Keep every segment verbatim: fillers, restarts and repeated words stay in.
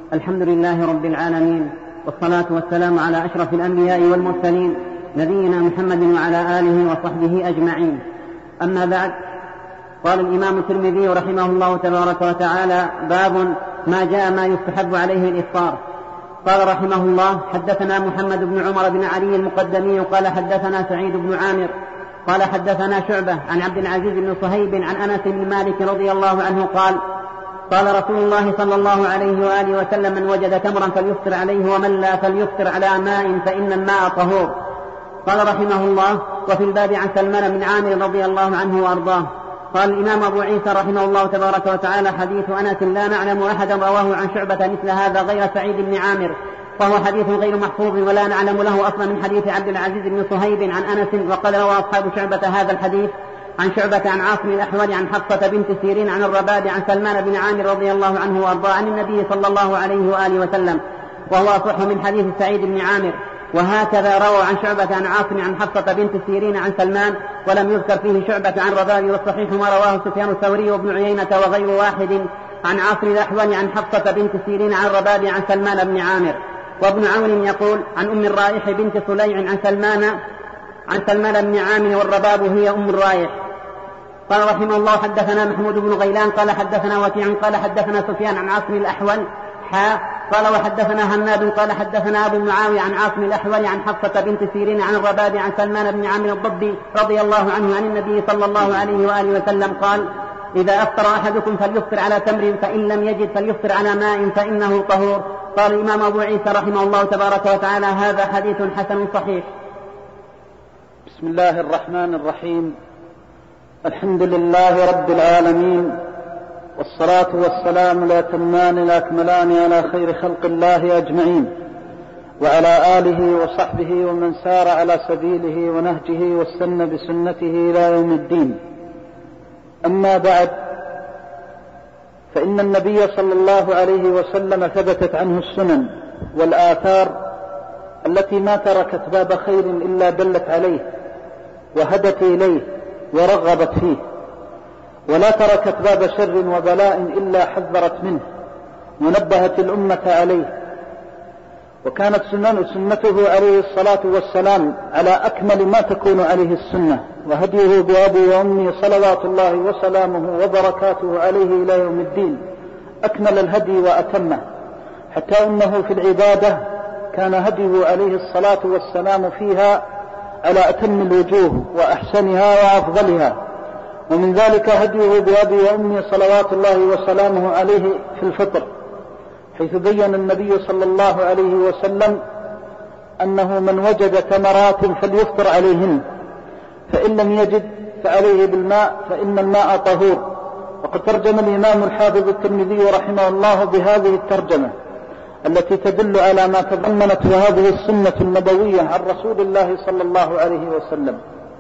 الحمد لله رب العالمين، والصلاة والسلام على أشرف الأنبياء والمرسلين، نبينا محمد وعلى آله وصحبه أجمعين. أما بعد، قال الإمام الترمذي رحمه الله تبارك وتعالى: باب ما جاء ما يستحب عليه الإفطار. قال رحمه الله: حدثنا محمد بن عمر بن علي المقدمي قال حدثنا سعيد بن عامر قال حدثنا شعبة عن عبد العزيز بن صهيب عن أنس بن مالك رضي الله عنه قال: قال رسول الله صلى الله عليه وآله وسلم: من وجد تمرا فليفطر عليه، ومن لا فليفطر على ماء فإن الماء طهور. قال رحمه الله: وفي الباب عن سلمان بن عامر رضي الله عنه وأرضاه. قال الإمام أبو عيسى رحمه الله تبارك وتعالى: حديث أنس لا نعلم أحدا رواه عن شعبة مثل هذا غير سعيد بن عامر، فهو حديث غير محفوظ ولا نعلم له أصلا من حديث عبد العزيز بن صهيب عن أنس. وقد روى أصحاب شعبة هذا الحديث عن شعبة عن عاصم الأحول عن حفصة بنت سيرين عن الرباب عن سلمان بن عامر رضي الله عنه وأرضاه عن النبي صلى الله عليه وآله وسلم، وهو أصح من حديث سعيد بن عامر. وهكذا روى عن شعبة عن عاصم عن حفصة بنت سيرين عن سلمان، ولم يذكر فيه شعبة عن رباب. والصحيح ما رواه سفيان الثوري وابن عيينة وغير واحد عن عاصم الأحول عن حفصة بنت سيرين عن رباب عن سلمان بن عامر. وابن عون يقول عن أم الرائح بنت صليع عن سلمان عن سلمان بن عامر، والرباب هي أم الرائح. قال رحمه الله: حدثنا محمود بن غيلان قال حدثنا وكيع قال حدثنا سفيان عن عاصم الأحول حا قال وحدثنا هناد قال حدثنا أبو معاوية عن عاصم الأحول عن حفصة بنت سيرين عن الرباب عن سلمان بن عامر الضبي رضي الله عنه عن النبي صلى الله عليه وآله وسلم قال: إذا أفطر أحدكم فليفطر على تمر، فإن لم يجد فليفطر على ماء فإنه طهور. قال الإمام أبو عيسى رحمه الله تبارك وتعالى: هذا حديث حسن صحيح. بسم الله الرحمن الرحيم. الحمد لله رب العالمين، والصلاة والسلام الأتمان الأكملان على خير خلق الله أجمعين، وعلى آله وصحبه ومن سار على سبيله ونهجه واستنى بسنته إلى يوم الدين. أما بعد، فإن النبي صلى الله عليه وسلم ثبتت عنه السنن والآثار التي ما تركت باب خير إلا دلت عليه وهدت إليه ورغبت فيه، ولا تركت باب شر وبلاء إلا حذرت منه ونبهت الأمة عليه. وكانت سنته عليه الصلاة والسلام على أكمل ما تكون عليه السنة، وهديه بأبي وأمي صلوات الله وسلامه وبركاته عليه إلى يوم الدين أكمل الهدي وأتمه، حتى أنه في العبادة كان هديه عليه الصلاة والسلام فيها على أتم الوجوه وأحسنها وأفضلها. ومن ذلك هديه بأبي وأمي صلوات الله وسلامه عليه في الفطر، حيث بين النبي صلى الله عليه وسلم أنه من وجد تمرات فليفطر عليهن، فإن لم يجد فعليه بالماء فإن الماء طهور. وقد ترجم الإمام الحافظ الترمذي رحمه الله بهذه الترجمة التي تدل على ما تضمنته هذه السنة النبوية عن رسول الله صلى الله عليه وسلم،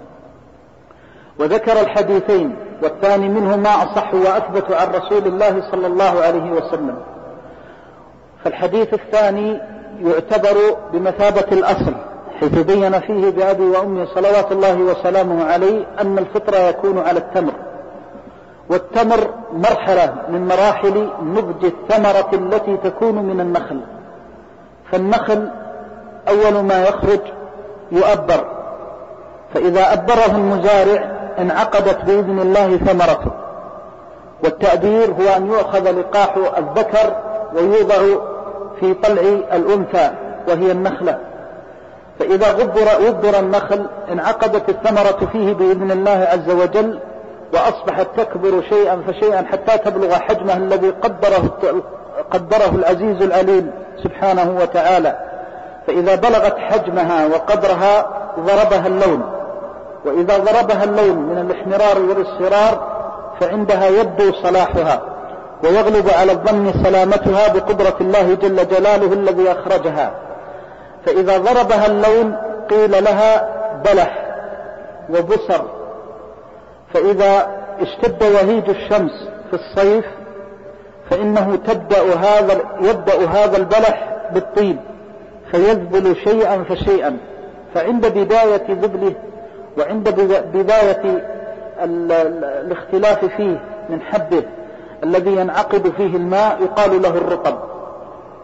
وذكر الحديثين، والثاني منهما أصح وأثبت عن رسول الله صلى الله عليه وسلم. فالحديث الثاني يعتبر بمثابة الأصل، حيث بين فيه بأبي وأمي صلوات الله وسلامه عليه أن الفطر يكون على التمر، والتمر مرحلة من مراحل نضج الثمرة التي تكون من النخل. فالنخل أول ما يخرج يؤبر، فإذا أبره المزارع انعقدت بإذن الله ثمرته. والتأبير هو أن يؤخذ لقاح الذكر ويوضع في طلع الأنثى وهي النخلة، فإذا غبر, غبر النخل انعقدت الثمرة فيه بإذن الله عز وجل، وأصبحت تكبر شيئا فشيئا حتى تبلغ حجمه الذي قدره, قدره العزيز العليم سبحانه وتعالى. فإذا بلغت حجمها وقدرها ضربها اللون، وإذا ضربها اللون من الاحمرار والاصفرار فعندها يبدو صلاحها ويغلب على الظن سلامتها بقدرة الله جل جلاله الذي أخرجها. فإذا ضربها اللون قيل لها بلح وبصر. فإذا اشتد وهيج الشمس في الصيف فإنه تبدأ هذا يبدأ هذا البلح بالطيب فيذبل شيئا فشيئا، فعند بداية ذبله وعند بداية الاختلاف فيه من حبه الذي ينعقد فيه الماء يقال له الرطب.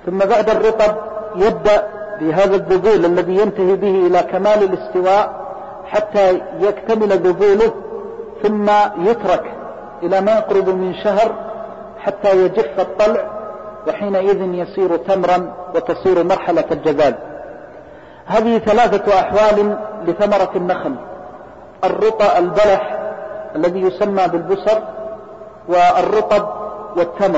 ثم بعد الرطب يبدأ بهذا الذبول الذي ينتهي به إلى كمال الاستواء حتى يكتمل ذبوله، ثم يترك إلى ما يقرب من شهر حتى يجف الطلع، وحينئذ يصير تمرا وتصير مرحلة الجذاذ. هذه ثلاثة أحوال لثمرة النخل: الرطب البلح الذي يسمى بالبسر، والرطب، والتمر.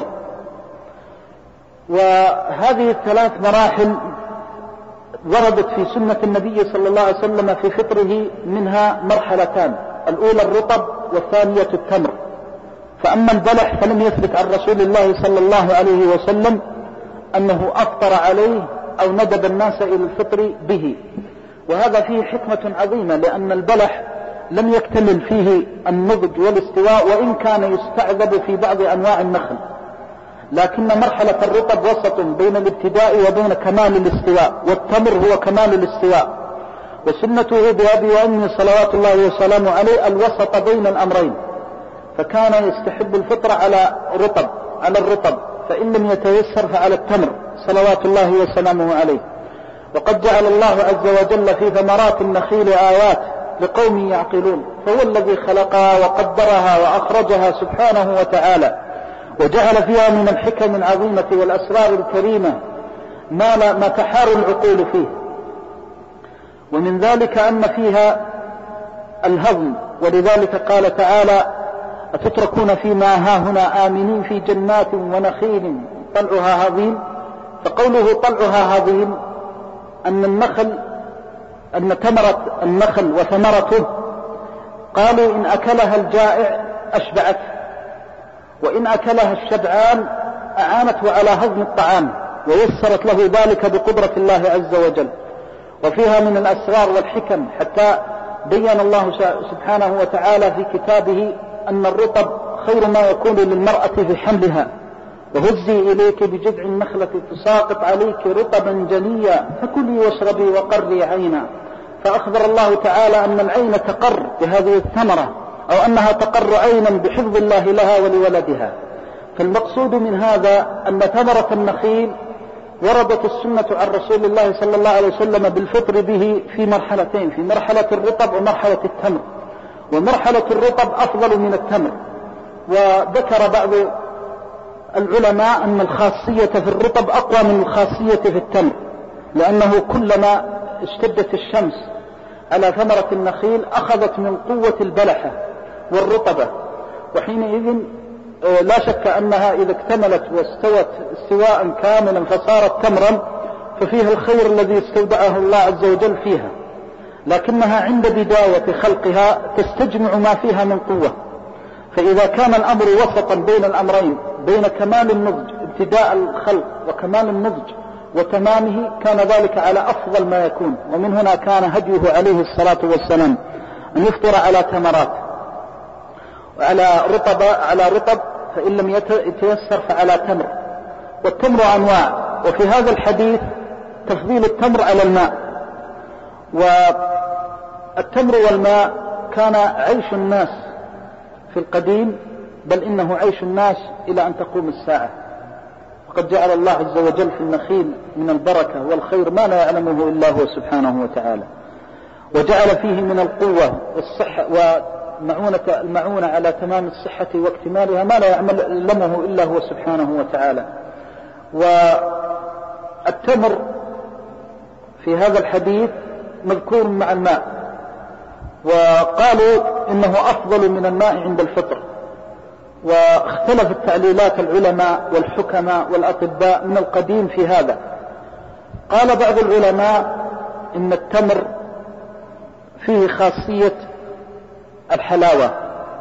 وهذه الثلاث مراحل وردت في سنة النبي صلى الله عليه وسلم في فطره، منها مرحلتان: الأولى الرطب والثانية التمر. فأما البلح فلم يثبت عن رسول الله صلى الله عليه وسلم أنه أفطر عليه أو ندب الناس إلى الفطر به، وهذا فيه حكمة عظيمة، لأن البلح لم يكتمل فيه النضج والاستواء، وإن كان يستعذب في بعض أنواع النخل، لكن مرحلة الرطب وسط بين الابتداء وبين كمال الاستواء، والتمر هو كمال الاستواء. وسنته بأبي وأمي صلوات الله وسلامه عليه الوسط بين الأمرين، فكان يستحب الفطر على رطب على الرطب، فإن لم يتيسر فعلى التمر صلوات الله وسلامه عليه. وقد جعل الله عز وجل في ثمرات النخيل آيات لقوم يعقلون، فهو الذي خلقها وقدرها وأخرجها سبحانه وتعالى، وجعل فيها من الحكم العظيمة والأسرار الكريمة ما, لا ما تحار العقول فيه. ومن ذلك أن فيها الهضم، ولذلك قال تعالى: أتتركون فيما هاهنا آمنين في جنات ونخيل طلعها هضيم. فقوله طلعها هضيم أن النخل أن ثمرة النخل وثمرته، قالوا إن أكلها الجائع أشبعت، وإن أكلها الشبعان أعانته على هضم الطعام، ويسرت له ذلك بقدرة الله عز وجل. وفيها من الأسرار والحكم، حتى بين الله سبحانه وتعالى في كتابه أن الرطب خير ما يكون للمرأة في حملها: وهزي إليك بجذع النخلة تساقط عليك رطبا جنيا فكلي واشربي وقري عينا. فأخبر الله تعالى أن العين تقر بهذه الثمرة، أو أنها تقر عينا بحفظ الله لها ولولدها. فالمقصود من هذا أن ثمرة النخيل وردت السنة عن رسول الله صلى الله عليه وسلم بالفطر به في مرحلتين: في مرحلة الرطب ومرحلة التمر. ومرحلة الرطب أفضل من التمر. وذكر بعض العلماء أن الخاصية في الرطب أقوى من الخاصية في التمر، لأنه كلما اشتدت الشمس على ثمرة النخيل أخذت من قوة البلحة والرطبة، وحينئذ لا شك أنها إذا اكتملت واستوت استواء كاملا فصارت تمرا، ففيها الخير الذي استودعه الله عز وجل فيها، لكنها عند بداية خلقها تستجمع ما فيها من قوة. فإذا كان الأمر وسطا بين الأمرين، بين كمال النضج ابتداء الخلق وكمال النضج وتمامه، كان ذلك على أفضل ما يكون. ومن هنا كان هديه عليه الصلاة والسلام أن يفطر على تمرات، وعلى رطب على رطب فإن لم يتيسر فعلى تمر. والتمر أنواع، وفي هذا الحديث تفضيل التمر على الماء. والتمر والماء كان عيش الناس في القديم، بل إنه عيش الناس إلى أن تقوم الساعة. وقد جعل الله عز وجل في النخيل من البركة والخير ما لا يعلمه إلا هو سبحانه وتعالى، وجعل فيه من القوة والصحة ومعونة المعونة على تمام الصحة واكتمالها ما لا يعلمه إلا هو سبحانه وتعالى. والتمر في هذا الحديث مذكور مع الماء، وقالوا إنه أفضل من الماء عند الفطر. واختلفت تعليلات العلماء والحكماء والأطباء من القديم في هذا. قال بعض العلماء إن التمر فيه خاصية الحلاوة،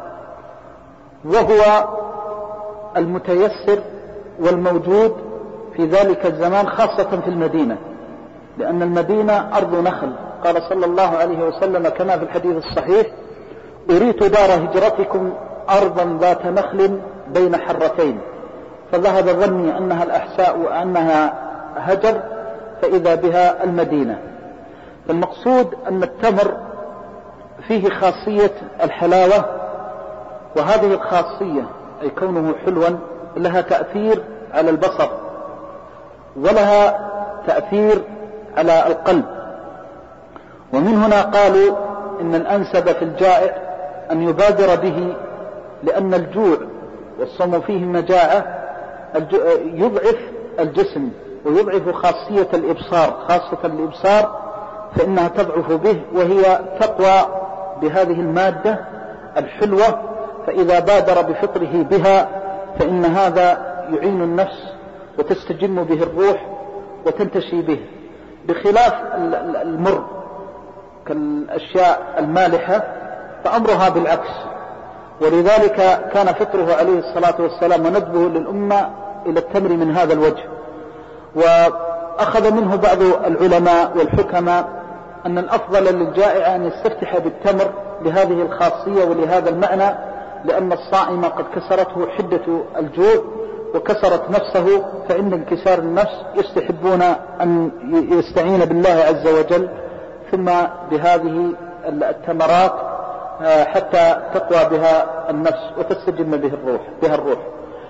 وهو المتيسر والموجود في ذلك الزمان خاصة في المدينة، لأن المدينة أرض نخل. قال صلى الله عليه وسلم كما في الحديث الصحيح: أريت دار هجرتكم أرضا ذات نخل بين حرتين، فذهب ظني أنها الأحساء وأنها هجر، فإذا بها المدينة. فالمقصود أن التمر فيه خاصية الحلاوة، وهذه الخاصية أي كونه حلوا لها تأثير على البصر، ولها تأثير على القلب. ومن هنا قالوا إن الأنسب في الجائع أن يبادر به، لأن الجوع والصوم فيه مجاعة يضعف الجسم ويضعف خاصية الإبصار، خاصة الإبصار فإنها تضعف به، وهي تقوى بهذه المادة الحلوة، فإذا بادر بفطره بها فإن هذا يعين النفس وتستجم به الروح وتنتشي به، بخلاف المر كالأشياء المالحة فأمرها بالعكس. ولذلك كان فطره عليه الصلاة والسلام وندبه للأمة إلى التمر من هذا الوجه. وأخذ منه بعض العلماء والحكماء أن الأفضل للجائع أن يستفتح بالتمر لهذه الخاصية ولهذا المعنى، لأن الصائم قد كسرته حدة الجوع وكسرت نفسه، فإن انكسار النفس يستحبون أن يستعين بالله عز وجل ثم بهذه التمرات حتى تقوى بها النفس وتستجم به الروح بها الروح.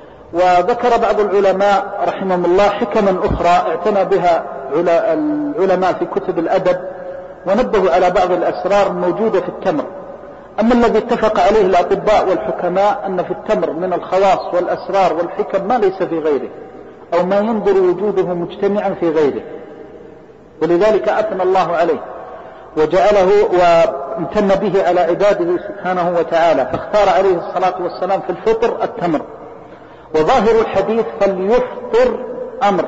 وذكر بعض العلماء رحمهم الله حكما أخرى اعتنى بها العلماء في كتب الأدب، ونبهوا على بعض الأسرار الموجودة في التمر. أما الذي اتفق عليه الأطباء والحكماء أن في التمر من الخواص والأسرار والحكم ما ليس في غيره، أو ما ينظر وجوده مجتمعا في غيره، ولذلك أثنى الله عليه وجعله وامتن به على عباده سبحانه وتعالى، فاختار عليه الصلاة والسلام في الفطر التمر. وظاهر الحديث فليفطر أمر،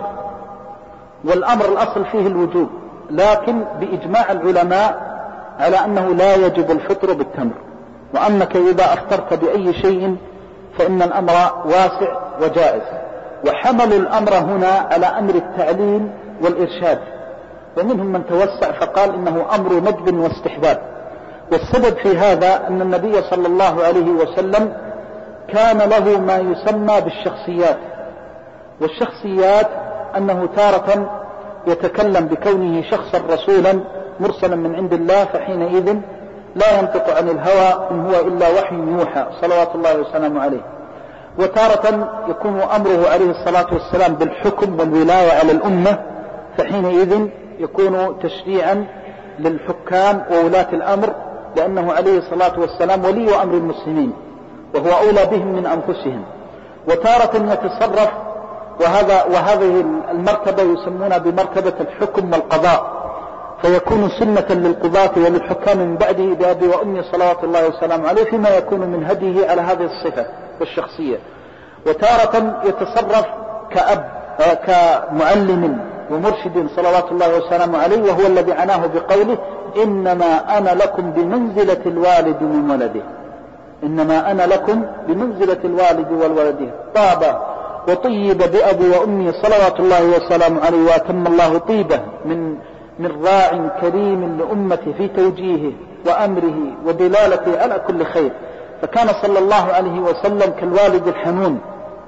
والأمر الأصل فيه الوجوب، لكن بإجماع العلماء على أنه لا يجب الفطر بالتمر، وأنك إذا أفطرت بأي شيء فإن الأمر واسع وجائز. وحمل الأمر هنا على أمر التعليم والإرشاد، ومنهم من توسع فقال إنه أمر ندب واستحباب. والسبب في هذا أن النبي صلى الله عليه وسلم كان له ما يسمى بالشخصيات، والشخصيات أنه تارة يتكلم بكونه شخصا رسولا مرسلا من عند الله، فحينئذ لا ينطق عن الهوى إن هو إلا وحي يوحى صلوات الله وسلامه عليه. وتارة يكون أمره عليه الصلاة والسلام بالحكم والولاية على الأمة، فحينئذ يكون تشريعا للحكام وولاة الأمر، لأنه عليه الصلاة والسلام ولي أمر المسلمين وهو أولى بهم من أنفسهم. وتارة يتصرف، وهذا وهذه المرتبة يسمونها بمرتبة الحكم والقضاء، فيكون سنة للقضاة وللحكام من بعده بأبي وأمي صلوات الله وسلامه عليه، فيما يكون من هديه على هذه الصفة والشخصية. وتارة يتصرف كأب كمعلم ومرشد صلوات الله وسلامه عليه، وهو الذي عناه بقوله إنما أنا لكم بمنزلة الوالد من ولده، إنما أنا لكم بمنزلة الوالد والولده، طاب وطيب بأبي وأمي صلوات الله وسلامه عليه، وأتم الله طيبه من من راع كريم لأمته في توجيهه وأمره ودلالته على كل خير. فكان صلى الله عليه وسلم كالوالد الحنون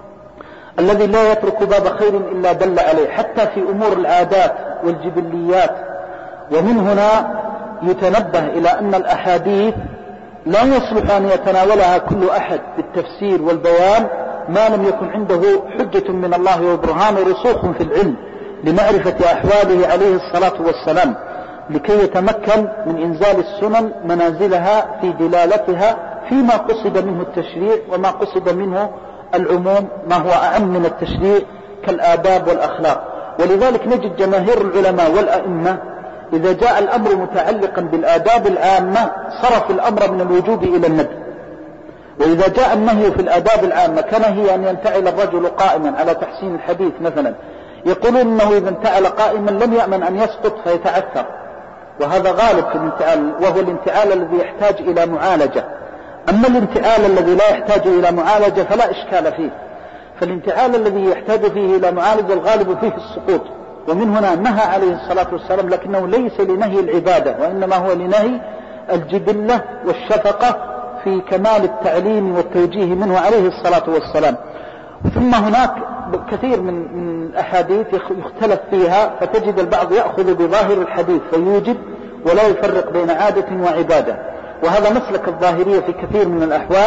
الذي لا يترك باب خير إلا دل عليه، حتى في أمور العادات والجبليات. ومن هنا يتنبه إلى أن الأحاديث لا يصلح أن يتناولها كل أحد بالتفسير والبيان ما لم يكن عنده حجة من الله وبرهان ورسوخ في العلم لمعرفة أحواله عليه الصلاة والسلام، لكي يتمكن من إنزال السنن منازلها في دلالتها فيما قصد منه التشريع وما قصد منه العموم، ما هو أعم من التشريع كالآداب والأخلاق. ولذلك نجد جماهير العلماء والأئمة إذا جاء الأمر متعلقا بالآداب العامة صرف الأمر من الوجوب إلى الندب، وإذا جاء النهي في الآداب العامة كنهي أن ينتعل الرجل قائما على تحسين الحديث مثلا، يقولون أنه إذا انتعل قائما لم يأمن أن يسقط فيتعثر، وهذا غالب في الانتعال، وهو الانتعال الذي يحتاج إلى معالجة. أما الانتعال الذي لا يحتاج إلى معالجة فلا إشكال فيه، فالانتعال الذي يحتاج فيه إلى معالجة الغالب فيه السقوط. ومن هنا نهى عليه الصلاة والسلام، لكنه ليس لنهي العبادة، وإنما هو لنهي الجبلة والشفقة في كمال التعليم والتوجيه منه عليه الصلاة والسلام. ثم هناك كثير من الأحاديث يختلف فيها، فتجد البعض يأخذ بظاهر الحديث فيوجب ولا يفرق بين عادة وعبادة، وهذا مسلك الظاهرية في كثير من الأحوال،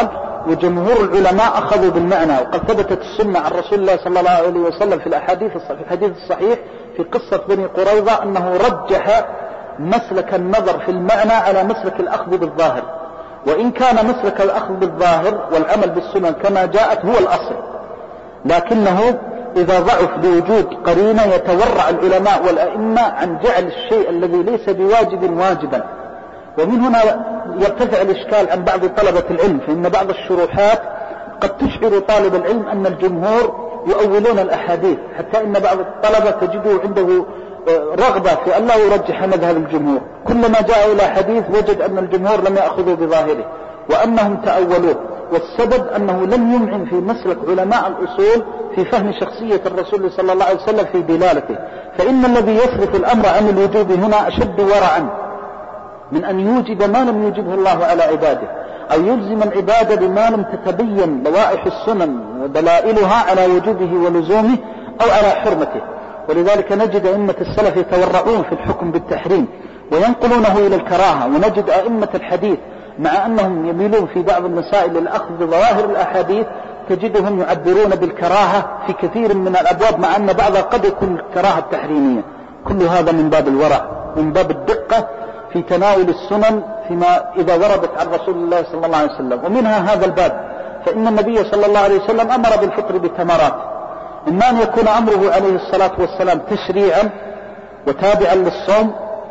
وجمهور العلماء أخذوا بالمعنى، وقد ثبتت السنة عن رسول الله صلى الله عليه وسلم في الأحاديث في الحديث الصحيح في قصة بني قريظة أنه رجح مسلك النظر في المعنى على مسلك الأخذ بالظاهر، وإن كان مسلك الأخذ بالظاهر والعمل بالسنن كما جاءت هو الأصل، لكنه إذا ضعف بوجود قرينة يتورع العلماء والأئمة عن جعل الشيء الذي ليس بواجب واجبا. ومن هنا يرتفع الإشكال عن بعض طلبة العلم، فإن بعض الشروحات قد تشعر طالب العلم أن الجمهور يؤولون الأحاديث، حتى إن بعض الطلبة تجده عنده رغبة في أن لا يرجح مذهب الجمهور، كلما جاء إلى حديث وجد أن الجمهور لم يأخذوا بظاهره وأنهم تأولوه، والسبب أنه لم يمعن في مسلك علماء الأصول في فهم شخصية الرسول صلى الله عليه وسلم في دلالته. فإن الذي يصرف الأمر عن الوجوب هنا أشد ورعا من أن يوجب ما لم يوجبه الله على عباده، أو يلزم العبادة بما لم تتبين لوائح السنن ودلائلها على وجوبه ولزومه أو على حرمته. ولذلك نجد أئمة السلف يتورعون في الحكم بالتحريم وينقلونه إلى الكراهة، ونجد أئمة الحديث مع أنهم يميلون في بعض المسائل للأخذ بظواهر الأحاديث تجدهم يعبرون بالكراهة في كثير من الأبواب، مع أن بعضها قد يكون الكراهة التحريمية. كل هذا من باب الورع، من باب الدقة في تناول السنن فيما إذا وردت عن رسول الله صلى الله عليه وسلم. ومنها هذا الباب، فإن النبي صلى الله عليه وسلم أمر بالفطر بتمرات، إما أن يكون أمره عليه الصلاة والسلام تشريعا وتابعا للصوم،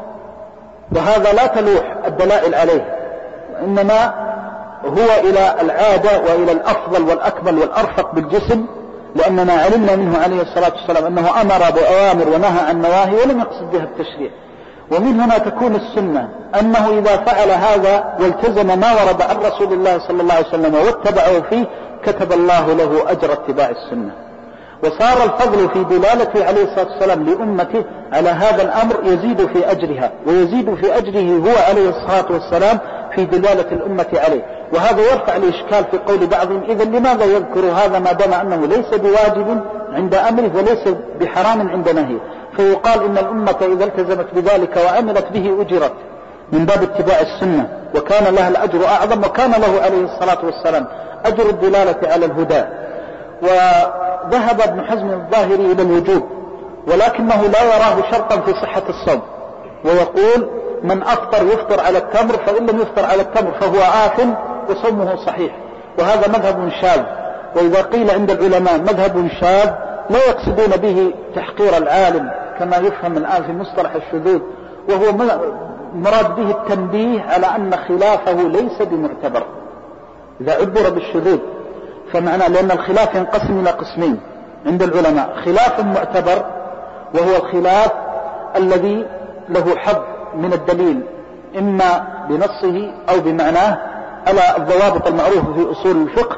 وهذا لا تلوح الدلائل عليه، وإنما هو إلى العادة وإلى الأفضل والأكمل والأرفق بالجسم، لأننا علمنا منه عليه الصلاة والسلام أنه أمر بأوامر ونهى عن نواهي ولم يقصد بها التشريع. ومن هنا تكون السنة أنه إذا فعل هذا والتزم ما ورد عن رسول الله صلى الله عليه وسلم واتبعه فيه كتب الله له أجر اتباع السنة، وصار الفضل في دلالته عليه الصلاة والسلام لأمته على هذا الأمر يزيد في أجرها، ويزيد في أجره هو عليه الصلاة والسلام في دلالة الأمة عليه. وهذا يرفع الإشكال في قول بعضهم: إذا لماذا يذكر هذا ما دام أنه ليس بواجب عند أمره وليس بحرام عند نهيه؟ فيقال إن الأمة إذا التزمت بذلك وعملت به أجرت من باب اتباع السنة، وكان لها الأجر أعظم، وكان له عليه الصلاة والسلام أجر الدلالة على الهدى. وذهب ابن حزم الظاهري إلى الوجوب، ولكنه لا يراه شرطا في صحة الصوم، ويقول: من أفطر يفطر على التمر، فإن لم يفطر على التمر فهو آثم وصومه صحيح. وهذا مذهب شاذ، وإذا قيل عند العلماء مذهب شاذ لا يقصدون به تحقير العالم كما يفهم الآن في مصطلح الشذوذ، وهو مراد به التنبيه على أن خلافه ليس بمعتبر إذا عبر بالشذوذ. فمعنى لأن الخلاف ينقسم إلى قسمين عند العلماء: خلاف معتبر وهو الخلاف الذي له حظ من الدليل إما بنصه أو بمعناه على الضوابط المعروفة في أصول الفقه،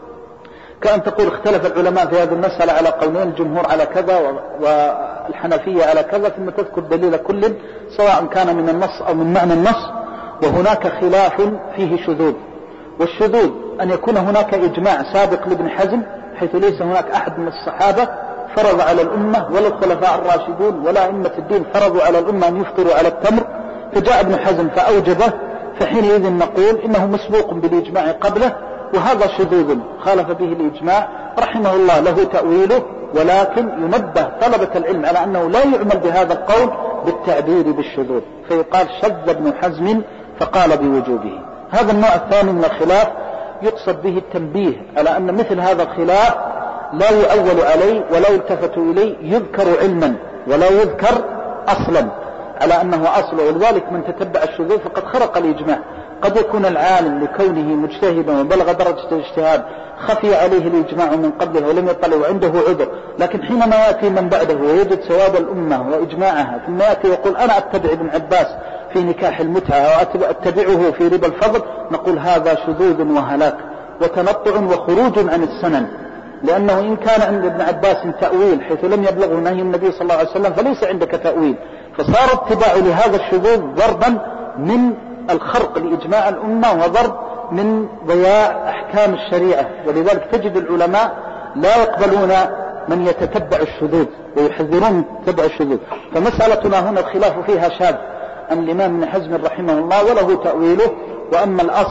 كأن تقول اختلف العلماء في هذه المسألة على قولين، الجمهور على كذا والحنفية على كذا، ثم تذكر دليل كل سواء كان من النص أو من معنى النص، وهناك خلاف فيه شذوذ. والشذوذ أن يكون هناك إجماع سابق لابن حزم، حيث ليس هناك أحد من الصحابة فرض على الأمة ولا الخلفاء الراشدون ولا أئمة الدين فرضوا على الأمة أن يفطروا على التمر، فجاء ابن حزم فأوجبه، فحينئذ نقول إنه مسبوق بالإجماع قبله، وهذا شذوذ خالف به الإجماع رحمه الله، له تأويله. ولكن ينبه طلبة العلم على أنه لا يعمل بهذا القول بالتعبير بالشذوذ، فيقال شذ ابن حزم فقال بوجوبه. هذا النوع الثاني من الخلاف يقصد به التنبيه على أن مثل هذا الخلاف لا يؤول عليه ولا يلتفت إليه، يذكر علما ولا يذكر أصلا على أنه أصل. ولذلك من تتبع الشذوذ فقد خرق الإجماع. قد يكون العالم لكونه مجتهدا وبلغ درجة الاجتهاد خفي عليه الإجماع من قبله ولم يطلع وعنده عذر، لكن حينما يأتي من بعده ويجد ثواب الأمة وإجماعها ثم يأتي ويقول: أنا أتبع ابن عباس في نكاح المتعة وأتبعه في ربا الفضل، نقول هذا شذوذ وهلاك وتنطع وخروج عن السنن، لأنه إن كان عند ابن عباس تأويل حيث لم يبلغه نهي النبي صلى الله عليه وسلم فليس عندك تأويل، فصار اتباع لهذا الشذوذ ضربا من الخرق لإجماع الأمة وضرب من ضياع أحكام الشريعة. ولذلك تجد العلماء لا يقبلون من يتتبع الشذوذ ويحذرون من تتبع الشذوذ. فمسألتنا هنا الخلاف فيها شاذ عن الإمام ابن حزم رحمه الله وله تأويله، وأما الأصل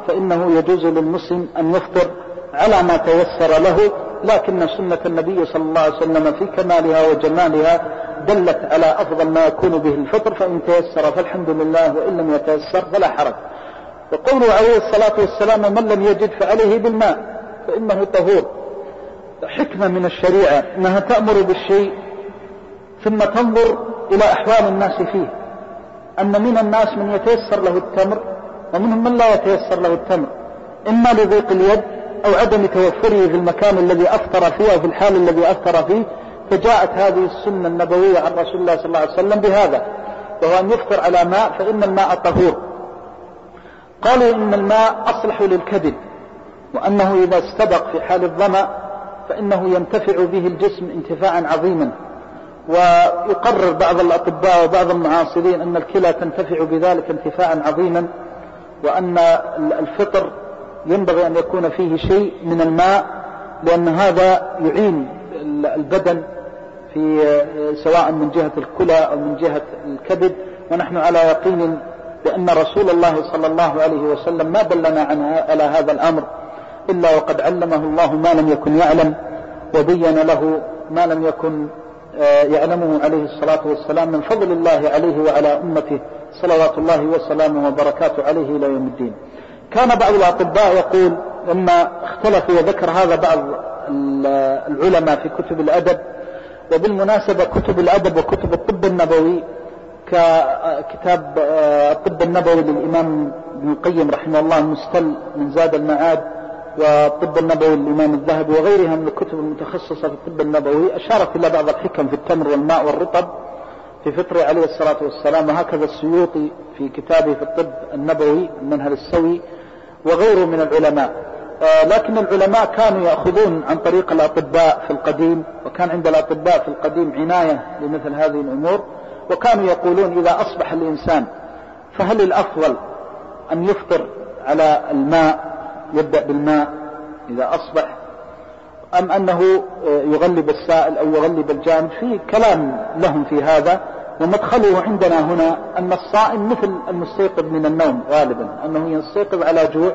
فإنه يجوز للمسلم أن يفطر على ما تيسر له، لكن سنة النبي صلى الله عليه وسلم في كمالها وجمالها دلت على أفضل ما يكون به الفطر، فإن تيسر فالحمد لله، وإن لم يتيسر فلا حرج. وقوله عليه الصلاة والسلام من لم يجد فعليه بالماء فإنه طهور. حكمة من الشريعة أنها تأمر بالشيء ثم تنظر إلى أحوال الناس فيه، أن من الناس من يتيسر له التمر ومنهم من لا يتيسر له التمر، إما لضيق اليد أو عدم توفره في المكان الذي أفطر فيه أو في الحال الذي أفطر فيه، فجاءت هذه السنة النبوية عن رسول الله صلى الله عليه وسلم بهذا، وهو أن يفطر على ماء فإن الماء طهور. قالوا إن الماء أصلح للكبد، وأنه إذا استبق في حال الظمأ فإنه ينتفع به الجسم انتفاعا عظيما. ويقرر بعض الأطباء وبعض المعاصرين أن الكلى تنتفع بذلك انتفاعا عظيما، وأن الفطر ينبغي أن يكون فيه شيء من الماء، لأن هذا يعين البدن في سواء من جهة الكلى أو من جهة الكبد. ونحن على يقين بأن رسول الله صلى الله عليه وسلم ما دلنا على هذا الأمر إلا وقد علمه الله ما لم يكن يعلم، وبين له ما لم يكن يعلمه عليه الصلاة والسلام من فضل الله عليه وعلى أمته صلوات الله وسلامه وبركاته عليه إلى يوم الدين. كان بعض الأطباء يقول لما اختلفوا، وذكر هذا بعض العلماء في كتب الأدب، وبالمناسبة كتب الأدب وكتب الطب النبوي ككتاب الطب النبوي للإمام ابن القيم رحمه الله المستل من زاد المعاد، والطب النبوي للإمام الذهبي وغيرها من الكتب المتخصصة في الطب النبوي، أشارت إلى بعض الحكم في التمر والماء والرطب في فطره عليه الصلاة والسلام، وهكذا السيوطي في كتابه في الطب النبوي المنهل السوي وغيره من العلماء. لكن العلماء كانوا يأخذون عن طريق الأطباء في القديم، وكان عند الأطباء في القديم عناية لمثل هذه الأمور، وكانوا يقولون إذا أصبح الإنسان فهل الأفضل أن يفطر على الماء، يبدأ بالماء إذا أصبح، أم أنه يغلب السائل أو يغلب الجامد؟ في كلام لهم في هذا. ومدخله عندنا هنا أن الصائم مثل المستيقظ من النوم غالبا، أنه يستيقظ على جوع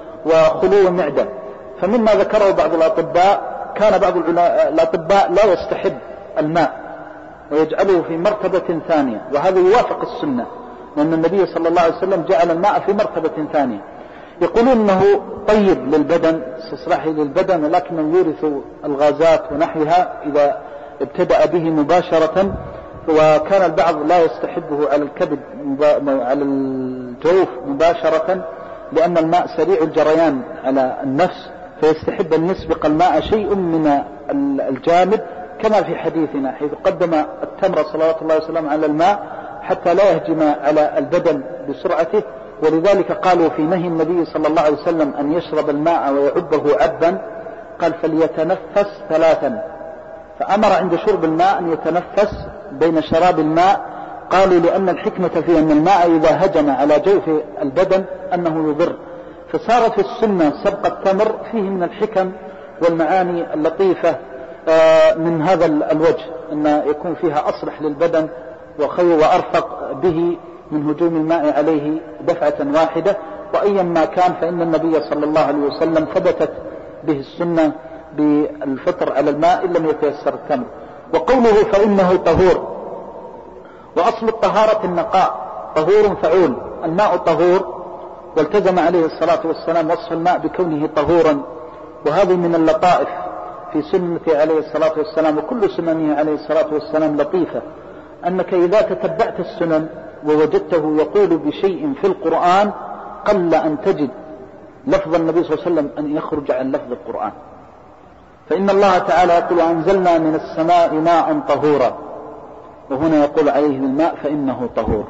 وخلو معدة. فمما ذكره بعض الأطباء كان بعض الأطباء لا يستحب الماء ويجعله في مرتبة ثانية، وهذا يوافق السنة، لأن النبي صلى الله عليه وسلم جعل الماء في مرتبة ثانية. يقولون أنه طيب للبدن، استصلاحي للبدن، ولكنه يورث الغازات ونحوها إذا ابتدأ به مباشرة. وكان البعض لا يستحبه على الكبد على الجوف مباشرة، لأن الماء سريع الجريان على النفس، فيستحب أن يسبق الماء شيء من الجامد، كما في حديثنا حيث قدم التمر صلوات الله وسلامه على الماء حتى لا يهجم على البدن بسرعته. ولذلك قالوا في نهي النبي صلى الله عليه وسلم أن يشرب الماء ويعبه عبا، قال فليتنفس ثلاثا، فأمر عند شرب الماء أن يتنفس بين شراب الماء. قالوا لأن الحكمة في أن الماء إذا هجم على جوف البدن أنه يضر، فصارت السنة سبق التمر فيه من الحكم والمعاني اللطيفة من هذا الوجه، أن يكون فيها أصلح للبدن وخير وأرفق به من هجوم الماء عليه دفعة واحدة. وأيا ما كان فإن النبي صلى الله عليه وسلم ثبتت به السنة بالفطر على الماء إن لم يتيسر التمر. وقوله فإنه طهور، وأصل الطهارة النقاء، طهور فعول، الماء طهور، والتزم عليه الصلاة والسلام وصف الماء بكونه طهورا. وهذه من اللطائف في سنته عليه الصلاة والسلام، وكل سننه عليه الصلاة والسلام لطيفة، أنك إذا تتبعت السنن ووجدته يقول بشيء في القرآن قل أن تجد لفظ النبي صلى الله عليه وسلم أن يخرج عن لفظ القرآن. فإن الله تعالى يقول أنزلنا من السماء ماء طهورا، وهنا يقول عليه الماء فإنه طهور.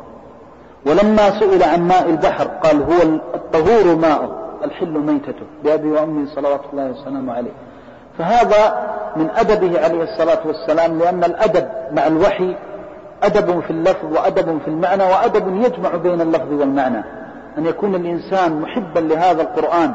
ولما سئل عن ماء البحر قال هو الطهور ماء الحل ميتته بأبي وأمي صلوات الله وسلامه عليه. فهذا من أدبه عليه الصلاة والسلام، لأن الأدب مع الوحي أدب في اللفظ وأدب في المعنى وأدب يجمع بين اللفظ والمعنى، أن يكون الإنسان محبا لهذا القرآن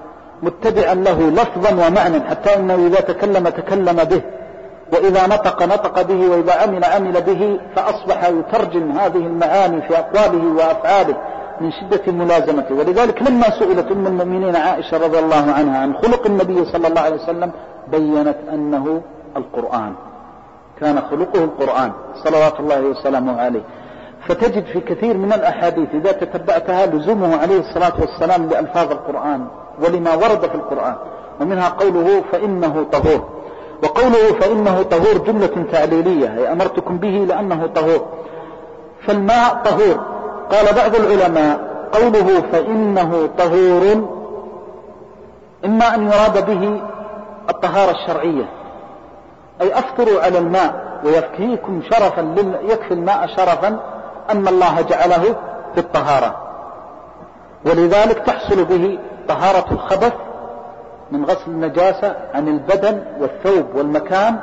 متبعا له لفظا ومعنى، حتى إنه إذا تكلم تكلم به، وإذا نطق نطق به، وإذا عمل عمل به، فأصبح يترجم هذه المعاني في أقواله وأفعاله من شدة ملازمته. ولذلك لما سئلت أم المؤمنين عائشة رضي الله عنها عن خلق النبي صلى الله عليه وسلم بيّنت أنه القرآن، كان خلقه القرآن صلوات الله وسلامه عليه. فتجد في كثير من الأحاديث إذا تتبعتها لزومه عليه الصلاة والسلام لألفاظ القرآن ولما ورد في القرآن، ومنها قوله فإنه طهور. وقوله فإنه طهور جملة تعليلية، أي أمرتكم به لأنه طهور. فالماء طهور. قال بعض العلماء قوله فإنه طهور إما أن يراد به الطهارة الشرعية، أي أفطروا على الماء ويكفيكم شرفا لل... يكفي الماء شرفا أن الله جعله في الطهارة، ولذلك تحصل به طهارة الخبث من غسل النجاسة عن البدن والثوب والمكان.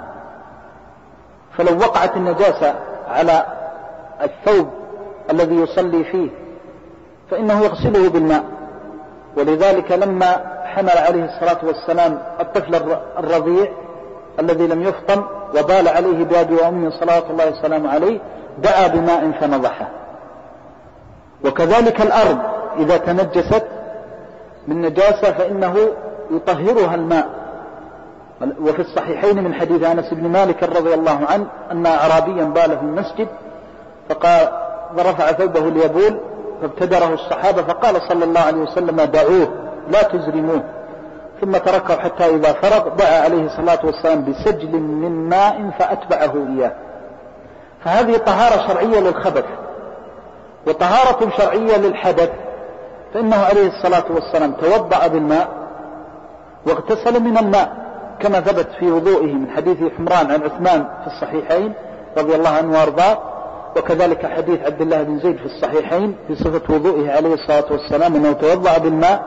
فلو وقعت النجاسة على الثوب الذي يصلي فيه فإنه يغسله بالماء. ولذلك لما حمل عليه الصلاة والسلام الطفل الرضيع الذي لم يفطم وبال عليه بأبي وأمه صلوات الله وسلامه عليه دعا بماء فنضحه. وكذلك الأرض إذا تنجست من نجاسة فإنه يطهرها الماء. وفي الصحيحين من حديث أنس بن مالك رضي الله عنه أن أعرابيا بال في المسجد فقال ورفع ثوبه ليبول فابتدره الصحابة فقال صلى الله عليه وسلم دعوه لا تزرموه، ثم تركه حتى إذا فرغ دعا عليه الصلاة والسلام بسجل من ماء فأتبعه إياه. فهذه طهارة شرعية للخبث وطهارة شرعية للحدث. فإنه عليه الصلاة والسلام توضأ بالماء واغتسل من الماء كما ثبت في وضوئه من حديث حمران عن عثمان في الصحيحين رضي الله عنه وارضاه، وكذلك حديث عبد الله بن زيد في الصحيحين في صفة وضوئه عليه الصلاة والسلام أنه توضأ بالماء.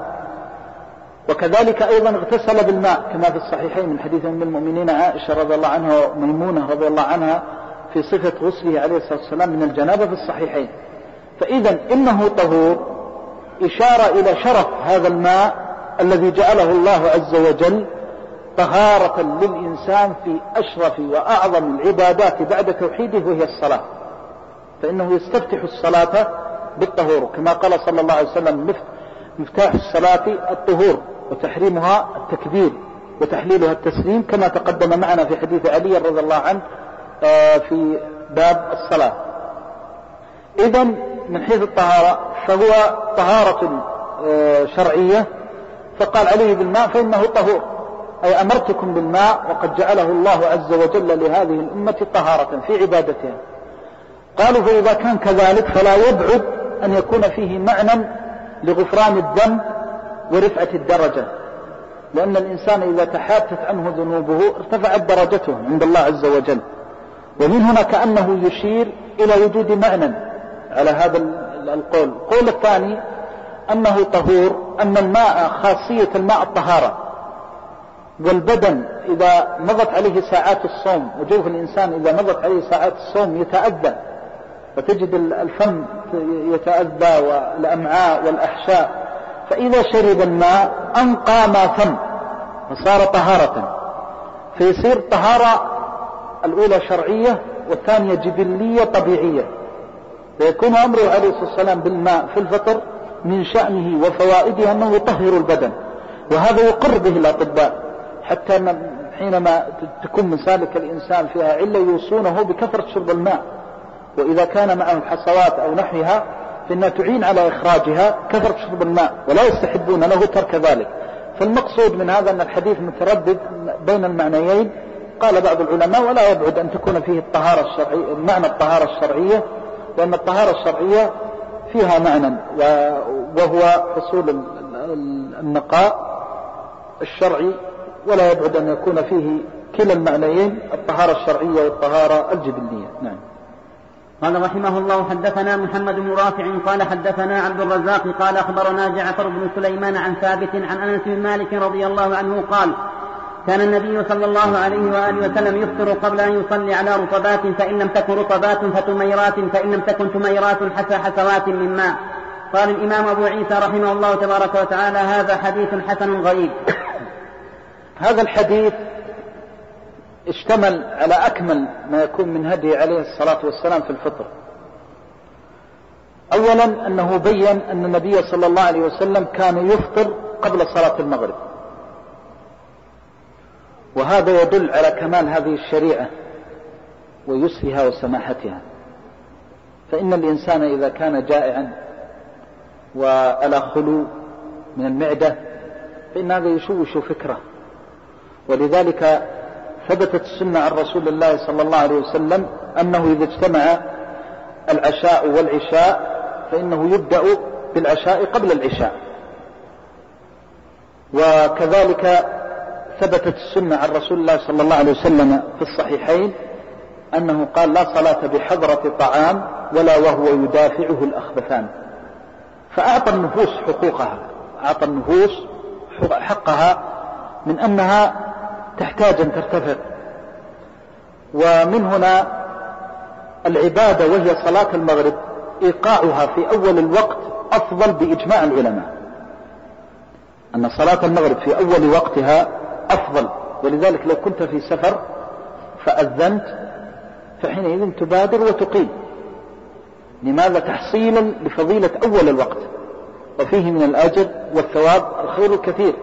وكذلك أيضا اغتسل بالماء كما في الصحيحين من حديث أم المؤمنين عائشة رضي الله عنها وميمونة رضي الله عنها في صفة غسله عليه الصلاة والسلام من الجنابة في الصحيحين. فإذا إنه طهور إشارة إلى شرف هذا الماء الذي جعله الله عز وجل طهارة للإنسان في أشرف وأعظم العبادات بعد توحيده وهي الصلاة. فإنه يستفتح الصلاة بالطهور كما قال صلى الله عليه وسلم مفتاح الصلاة الطهور وتحريمها التكبير وتحليلها التسليم كما تقدم معنا في حديث علي رضي الله عنه في باب الصلاة. إذن من حيث الطهارة فهو طهارة شرعية. فقال عليه بالماء فإنه طهور، أي أمرتكم بالماء وقد جعله الله عز وجل لهذه الأمة طهارة في عبادتها. قالوا فإذا كان كذلك فلا يبعد أن يكون فيه معنى لغفران الذنب ورفعة الدرجة، لأن الإنسان إذا تحاتت عنه ذنوبه ارتفعت درجته عند الله عز وجل. ومن هنا كأنه يشير إلى وجود معنى على هذا القول. القول الثاني أنه طهور، أن الماء خاصية الماء الطهارة، والبدن إذا مضت عليه ساعات الصوم وجوف الإنسان إذا مضت عليه ساعات الصوم يتأذى، فتجد الفم يتأذى والأمعاء والأحشاء، فإذا شرب الماء أنقى ما فم فصار طهارة. فيصير طهارة الأولى شرعية والثانية جبلية طبيعية. فيكون أمره عليه الصلاة والسلام بالماء في الفطر من شأنه وفوائده أنه يطهر البدن، وهذا يقر به الأطباء، حتى حينما تكون مسالك الإنسان فيها علة يوصونه بكثرة شرب الماء، وإذا كان معه الحصوات أو نحوها فإنها تعين على إخراجها كثرة شرب الماء، ولا يستحبون له ترك ذلك. فالمقصود من هذا أن الحديث متردد بين المعنيين. قال بعض العلماء ولا يبعد أن تكون فيه الطهارة الشرعية، معنى الطهارة الشرعية، لأن الطهارة الشرعية فيها معنى وهو حصول النقاء الشرعي، ولا يبعد أن يكون فيه كلا المعنيين الطهارة الشرعية والطهارة الجبلية. نعم. قال رحمه الله حدثنا محمد بن رافع قال حدثنا عبد الرزاق قال أخبرنا جعفر بن سليمان عن ثابت عن أنس بن مالك رضي الله عنه قال كان النبي صلى الله عليه وآله وسلم يفطر قبل أن يصلي على رطبات، فإن لم تكن رطبات فتميرات، فإن لم تكن تميرات حسى حسوات من ماء. قال الإمام أبو عيسى رحمه الله تبارك وتعالى هذا حديث حسن غريب. هذا الحديث اشتمل على أكمل ما يكون من هدي عليه الصلاة والسلام في الفطر، أولا أنه بين أن النبي صلى الله عليه وسلم كان يفطر قبل صلاة المغرب، وهذا يدل على كمال هذه الشريعة ويسرها وسماحتها. فإن الإنسان إذا كان جائعا وعلى خلو من المعدة فإن هذا يشوش فكره، ولذلك ثبتت السنة عن رسول الله صلى الله عليه وسلم أنه إذا اجتمع العشاء والعشاء فإنه يبدأ بالعشاء قبل العشاء. وكذلك ثبتت السنة عن رسول الله صلى الله عليه وسلم في الصحيحين أنه قال: لا صلاة بحضرة طعام ولا وهو يدافعه الأخبثان. فأعطى النفوس حقوقها، أعطى النفوس حقها من أنها تحتاج أن ترتفع. ومن هنا العبادة وهي صلاة المغرب إيقاعها في أول الوقت أفضل بإجماع العلماء، أن صلاة المغرب في أول وقتها أفضل. ولذلك لو كنت في سفر فأذنت فحينئذ تبادر وتقيم. لماذا؟ تحصيلا لفضيلة أول الوقت، وفيه من الأجر والثواب الخير الكثير.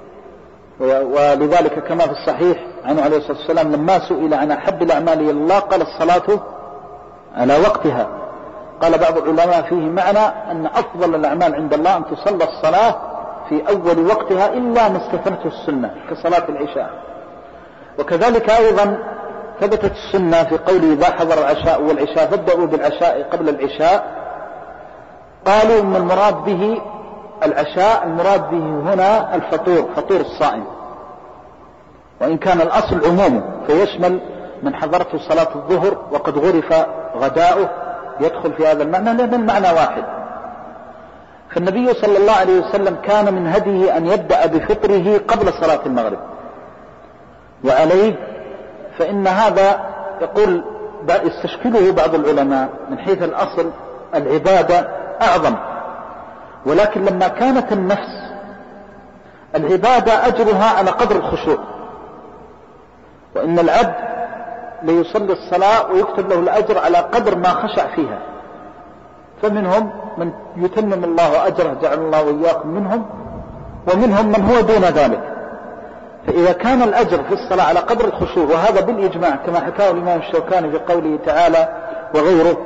ولذلك كما في الصحيح عنه عليه الصلاة والسلام لما سئل عن أحب الأعمال إلى الله قال: الصلاة على وقتها. قال بعض العلماء فيه معنى أن أفضل الأعمال عند الله أن تصلى الصلاة في أول وقتها إلا ما استثنته السنة كصلاة العشاء. وكذلك أيضا ثبتت السنة في قوله: إذا حضر العشاء والعشاء فابدأوا بالعشاء قبل العشاء. قالوا إن المراد به العشاء المراد به هنا الفطور، فطور الصائم، وإن كان الأصل عمومه فيشمل من حضرته صلاة الظهر وقد غرف غداؤه يدخل في هذا المعنى، لأن المعنى واحد. فالنبي صلى الله عليه وسلم كان من هديه أن يبدأ بفطره قبل صلاة المغرب، وعليه فإن هذا يقول يستشكله بعض العلماء من حيث الأصل العبادة أعظم، ولكن لما كانت النفس العبادة أجرها على قدر الخشوع، وإن العبد ليصلي الصلاة ويكتب له الأجر على قدر ما خشع فيها. فمنهم من يتمم الله أجره جعل الله وإياكم منهم، ومنهم من هو دون ذلك. فإذا كان الأجر في الصلاة على قدر الخشوع، وهذا بالإجماع كما حكاه الإمام الشوكاني في قوله تعالى وغيره،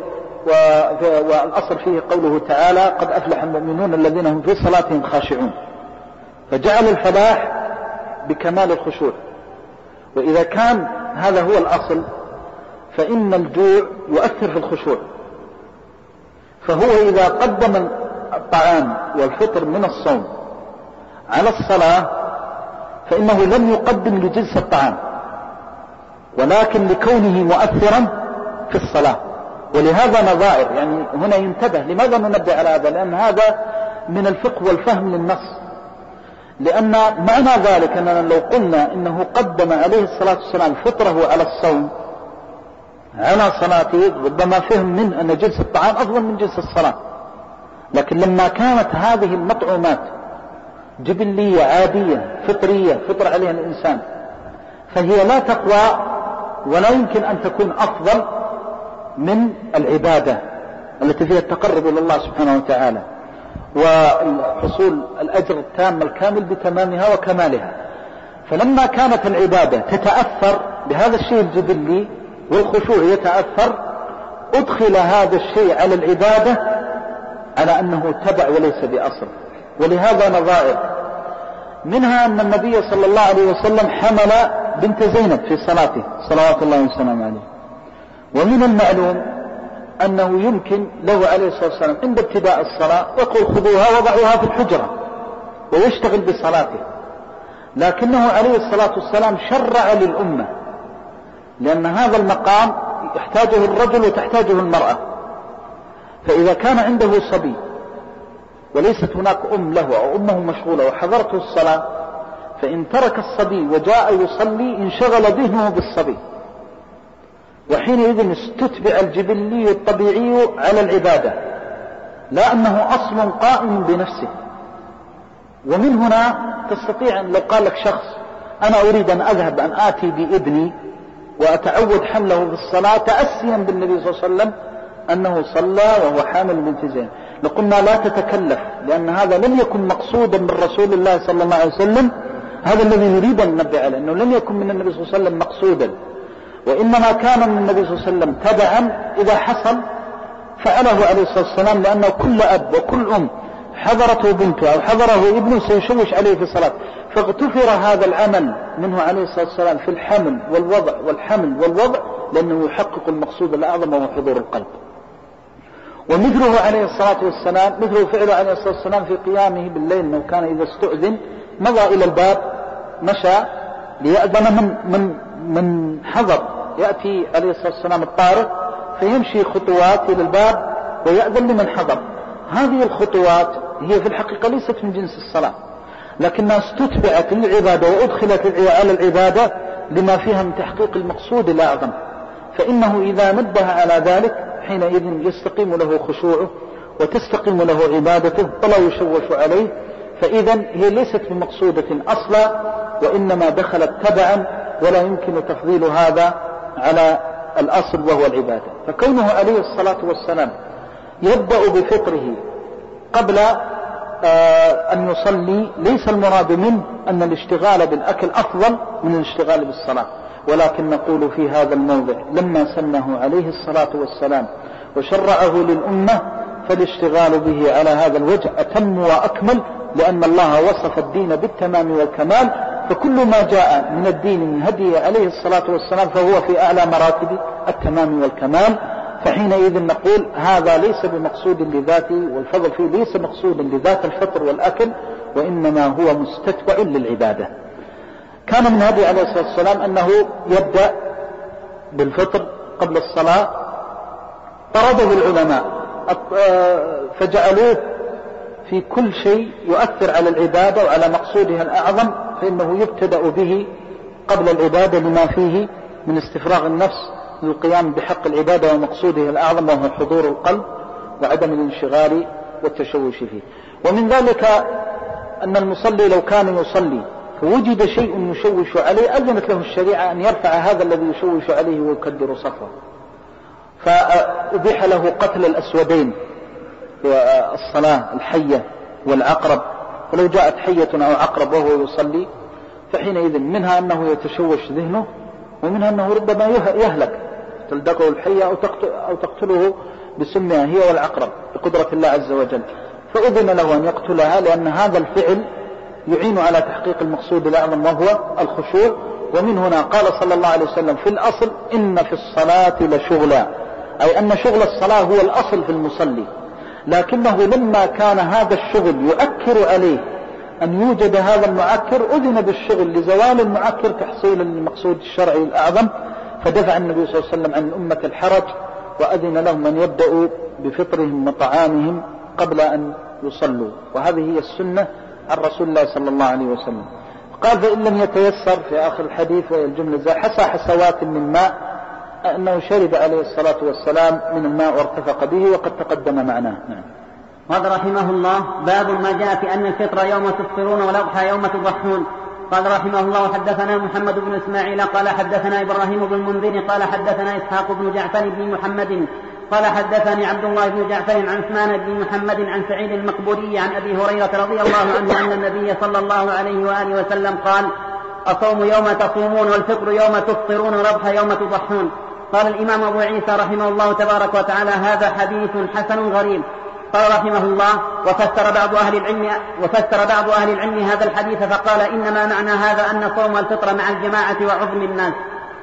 والأصل فيه قوله تعالى: قد أفلح المؤمنون الذين هم في صلاتهم خاشعون. فجعل الفلاح بكمال الخشوع. وإذا كان هذا هو الأصل فإن الجوع يؤثر في الخشوع. فهو إذا قدم الطعام والفطر من الصوم على الصلاة فإنه لم يقدم لجنس الطعام، ولكن لكونه مؤثرا في الصلاة. ولهذا نظائر، يعني هنا ينتبه. لماذا ننبه على هذا؟ لأن هذا من الفقه والفهم للنص. لأن معنى ذلك أننا لو قلنا إنه قدم عليه الصلاة والسلام فطره على الصوم على صلاته ربما فهم منه أن جنس الطعام أفضل من جنس الصلاة. لكن لما كانت هذه المطعومات جبلية عادية فطرية فطر عليها الإنسان، فهي لا تقوى ولا يمكن أن تكون أفضل من العبادة التي فيها التقرب إلى الله سبحانه وتعالى وحصول الأجر التام الكامل بتمامها وكمالها. فلما كانت العبادة تتأثر بهذا الشيء الجبلي والخشوع يتأثر، أدخل هذا الشيء على العبادة على أنه تبع وليس بأصل. ولهذا نظائر، منها أن النبي صلى الله عليه وسلم حمل بنت زينب في صلاته صلوات الله وسلامه عليه. ومن المعلوم أنه يمكن له عليه الصلاة والسلام عند ابتداء الصلاة يقول: خذوها وضعوها في الحجرة، ويشتغل بصلاته. لكنه عليه الصلاة والسلام شرع للأمة، لأن هذا المقام يحتاجه الرجل وتحتاجه المرأة. فإذا كان عنده صبي وليست هناك أم له أو أمه مشغولة وحضرته الصلاة، فإن ترك الصبي وجاء يصلي انشغل ذهنه بالصبي، وحينئذ استتبع الجبلي الطبيعي على العبادة، لا أنه أصل قائم بنفسه. ومن هنا تستطيع أن لو قال لك شخص: أنا أريد أن أذهب أن آتي بابني وأتعود حمله في الصلاة تأسيا بالنبي صلى الله عليه وسلم، أنه صلى وهو حامل بنت زينب، لقلنا لا تتكلف، لأن هذا لم يكن مقصودا من رسول الله صلى الله عليه وسلم. هذا الذي يريد أن ننبه عليه، أنه لم يكن من النبي صلى الله عليه وسلم مقصودا، وإنما كان من النبي صلى الله عليه وسلم تبعا إذا حصل فعله عليه الصلاة والسلام، لأنه كل أب وكل أم حضرته بنته أو حضره ابنه سيشوش عليه في الصلاة، فاغتفر هذا العمل منه عليه الصلاة والسلام في الحمل والوضع والحمل والوضع، لأنه يحقق المقصود الأعظم وهو حضور القلب. ومثله عليه الصلاة والسلام، مثله فعله عليه الصلاة والسلام في قيامه بالليل، أنه كان إذا استؤذن مضى إلى الباب، مشى ليأذن من, من, من حضر، يأتي عليه الصلاة والسلام الطارق فيمشي خطوات إلى الباب ويأذن لمن حضر. هذه الخطوات هي في الحقيقة ليست من جنس الصلاة، لكنها استتبعت للعبادة وأدخلت على العبادة لما فيها من تحقيق المقصود الأعظم، فإنه إذا نبه على ذلك حينئذ يستقيم له خشوعه وتستقيم له عبادته ولا يشوش عليه. فإذا هي ليست بمقصودة أصلا، وإنما دخلت تبعا، ولا يمكن تفضيل هذا على الأصل وهو العبادة. فكونه عليه الصلاة والسلام يبدأ بفطره قبل أن يصلي ليس المراد منه أن الاشتغال بالأكل أفضل من الاشتغال بالصلاة، ولكن نقول في هذا الموضع لما سنه عليه الصلاة والسلام وشرعه للأمة فالاشتغال به على هذا الوجه أتم وأكمل، لأن الله وصف الدين بالتمام والكمال، فكل ما جاء من الدين من هدي عليه الصلاة والسلام فهو في أعلى مراتب التمام والكمال. فحينئذ نقول هذا ليس بمقصود لذاته، والفضل فيه ليس مقصودا لذات الفطر والأكل، وإنما هو مستتبع للعبادة. كان من هدي عليه الصلاة والسلام أنه يبدأ بالفطر قبل الصلاة، طرده العلماء فجعلوه في كل شيء يؤثر على العبادة وعلى مقصودها الأعظم، فإنه يبتدأ به قبل العبادة لما فيه من استفراغ النفس للقيام بحق العبادة ومقصودها الأعظم وهو حضور القلب وعدم الانشغال والتشوش فيه. ومن ذلك أن المصلي لو كان يصلي فوجد شيء يشوش عليه أذنت له الشريعة أن يرفع هذا الذي يشوش عليه ويكدر صفه، فأبيح له قتل الأسودين والصلاة الحية والعقرب، ولو جاءت حية أو عقرب وهو يصلي فحينئذ منها أنه يتشوش ذهنه، ومنها أنه ربما يهلك، تلدقه الحية أو تقتله بسمها هي والعقرب بقدرة الله عز وجل، فأذن له أن يقتلها، لأن هذا الفعل يعين على تحقيق المقصود الأعظم وهو الخشوع. ومن هنا قال صلى الله عليه وسلم في الأصل إن في الصلاة لشغلا، أي أن شغل الصلاة هو الأصل في المصلي، لكنه لما كان هذا الشغل يؤكر عليه أن يوجد هذا المعكر أذن بالشغل لزوال المعكر تحصيلا للمقصود الشرعي الأعظم، فدفع النبي صلى الله عليه وسلم عن الأمة الحرج وأذن لهم أن يبدأوا بفطرهم وطعامهم قبل أن يصلوا، وهذه هي السنة عن رسول الله صلى الله عليه وسلم. قال فإن لم يتيسر في آخر الحديث والجملة حسى حسوات من ماء، أنه شرب عليه الصلاة والسلام من الماء وارتفق به، وقد تقدم معناه. نعم. قال رحمه الله باب ما جاء في أن الفطر يوم تفطرون والأضحى يوم تضحون. قال رحمه الله حدثنا محمد بن إسماعيل قال حدثنا إبراهيم بن المنذر قال حدثنا إسحاق بن جعفر بن محمد قال حدثني عبد الله بن جعفر عن عثمان بن محمد عن سعيد المقبوري عن أبي هريرة رضي الله عنه أن النبي صلى الله عليه وآله وسلم قال الصوم يوم تصومون والفطر يوم تفطرون والأضحى يوم تضحون. قال الإمام أبو عيسى رحمه الله تبارك وتعالى هذا حديث حسن غريب. قال رحمه الله وفسر بعض أهل العلم وفسر بعض أهل العلم هذا الحديث فقال إنما معنى هذا أن صوم الفطر مع الجماعة وعظم الناس.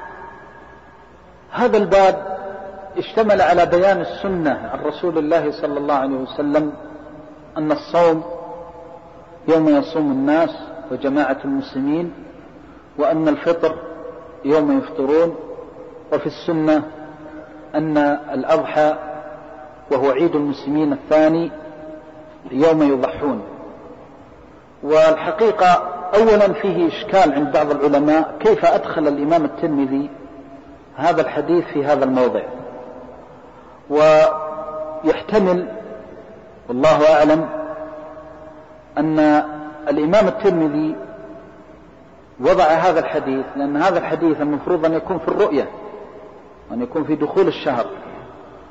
هذا الباب اشتمل على بيان السنة عن رسول الله صلى الله عليه وسلم أن الصوم يوم يصوم الناس وجماعة المسلمين، وأن الفطر يوم يفطرون، وفي السنة أن الأضحى وهو عيد المسلمين الثاني يوم يضحون. والحقيقة أولا فيه إشكال عند بعض العلماء كيف أدخل الإمام الترمذي هذا الحديث في هذا الموضع، ويحتمل والله أعلم أن الإمام الترمذي وضع هذا الحديث لأن هذا الحديث المفروض أن يكون في الرؤية وأن يكون في دخول الشهر،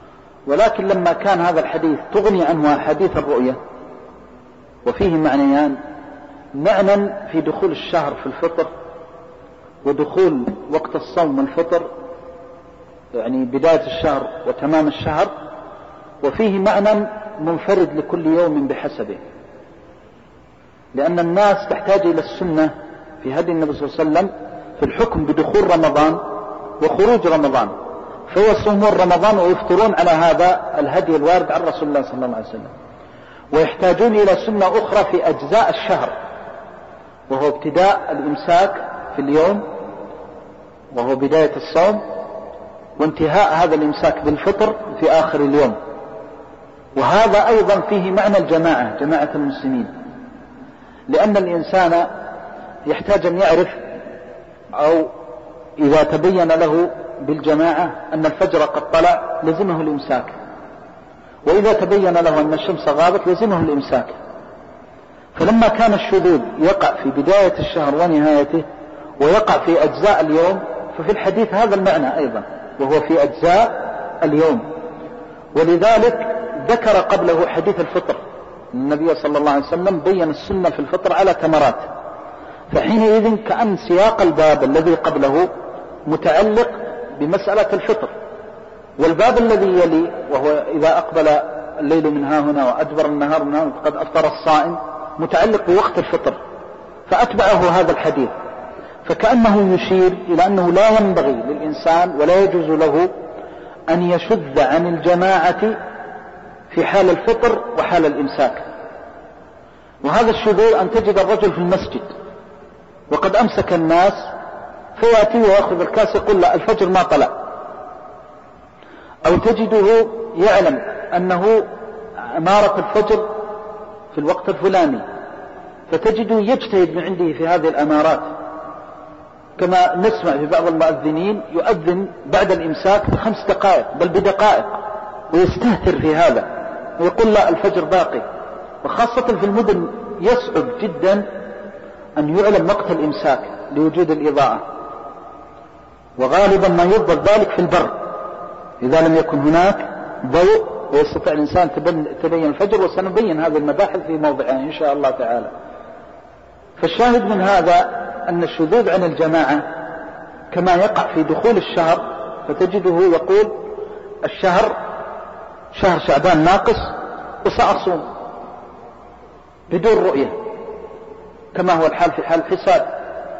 ولكن لما كان هذا الحديث تغني عنه أحاديث الرؤية وفيه معنيان: معنى في دخول الشهر في الفطر ودخول وقت الصوم والفطر، يعني بداية الشهر وتمام الشهر، وفيه معنى منفرد لكل يوم بحسبه، لأن الناس تحتاج إلى السنة في هدي النبي صلى الله عليه وسلم في الحكم بدخول رمضان وخروج رمضان، فيصومون رمضان ويفطرون على هذا الهدي الوارد عن رسول الله صلى الله عليه وسلم، ويحتاجون إلى سنة أخرى في أجزاء الشهر، وهو ابتداء الإمساك في اليوم وهو بداية الصوم، وانتهاء هذا الإمساك بالفطر في آخر اليوم. وهذا أيضا فيه معنى الجماعة، جماعة المسلمين، لأن الإنسان يحتاج أن يعرف، أو إذا تبين له بالجماعة أن الفجر قد طلع لزمه الإمساك، وإذا تبين له أن الشمس غابت لزمه الإمساك. فلما كان الشذوذ يقع في بداية الشهر ونهايته ويقع في أجزاء اليوم، ففي الحديث هذا المعنى أيضا، وهو في أجزاء اليوم. ولذلك ذكر قبله حديث الفطر، النبي صلى الله عليه وسلم بين السنة في الفطر على تمرات، فحينئذ كأن سياق الباب الذي قبله متعلق بمسألة الفطر، والباب الذي يلي وهو إذا أقبل الليل من ها هنا وأدبر النهار من ها هنا فقد أفطر الصائم متعلق بوقت الفطر، فأتبعه هذا الحديث، فكأنه يشير إلى أنه لا ينبغي للإنسان ولا يجوز له أن يشذ عن الجماعة في حال الفطر وحال الإمساك. وهذا الشذوذ أن تجد الرجل في المسجد وقد أمسك الناس فيأتي ويأخذ الكاس يقول لا الفجر ما طلع، أو تجده يعلم أنه أمارة الفجر في الوقت الفلاني، فتجده يجتهد من عنده في هذه الأمارات، كما نسمع في بعض المؤذنين يؤذن بعد الإمساك بخمس دقائق بل بدقائق، ويستهتر في هذا ويقول لا الفجر باقي. وخاصة في المدن يصعب جدا أن يعلم وقت الإمساك لوجود الإضاءة، وغالبا ما يضبط ذلك في البر إذا لم يكن هناك ضوء ويستطيع الإنسان تبين الفجر، وسنبين هذه المباحث في موضعها إن شاء الله تعالى. فالشاهد من هذا أن الشذوذ عن الجماعة كما يقع في دخول الشهر، فتجده يقول الشهر شهر شعبان ناقص وسأصوم بدون رؤية كما هو الحال في حال الحساب،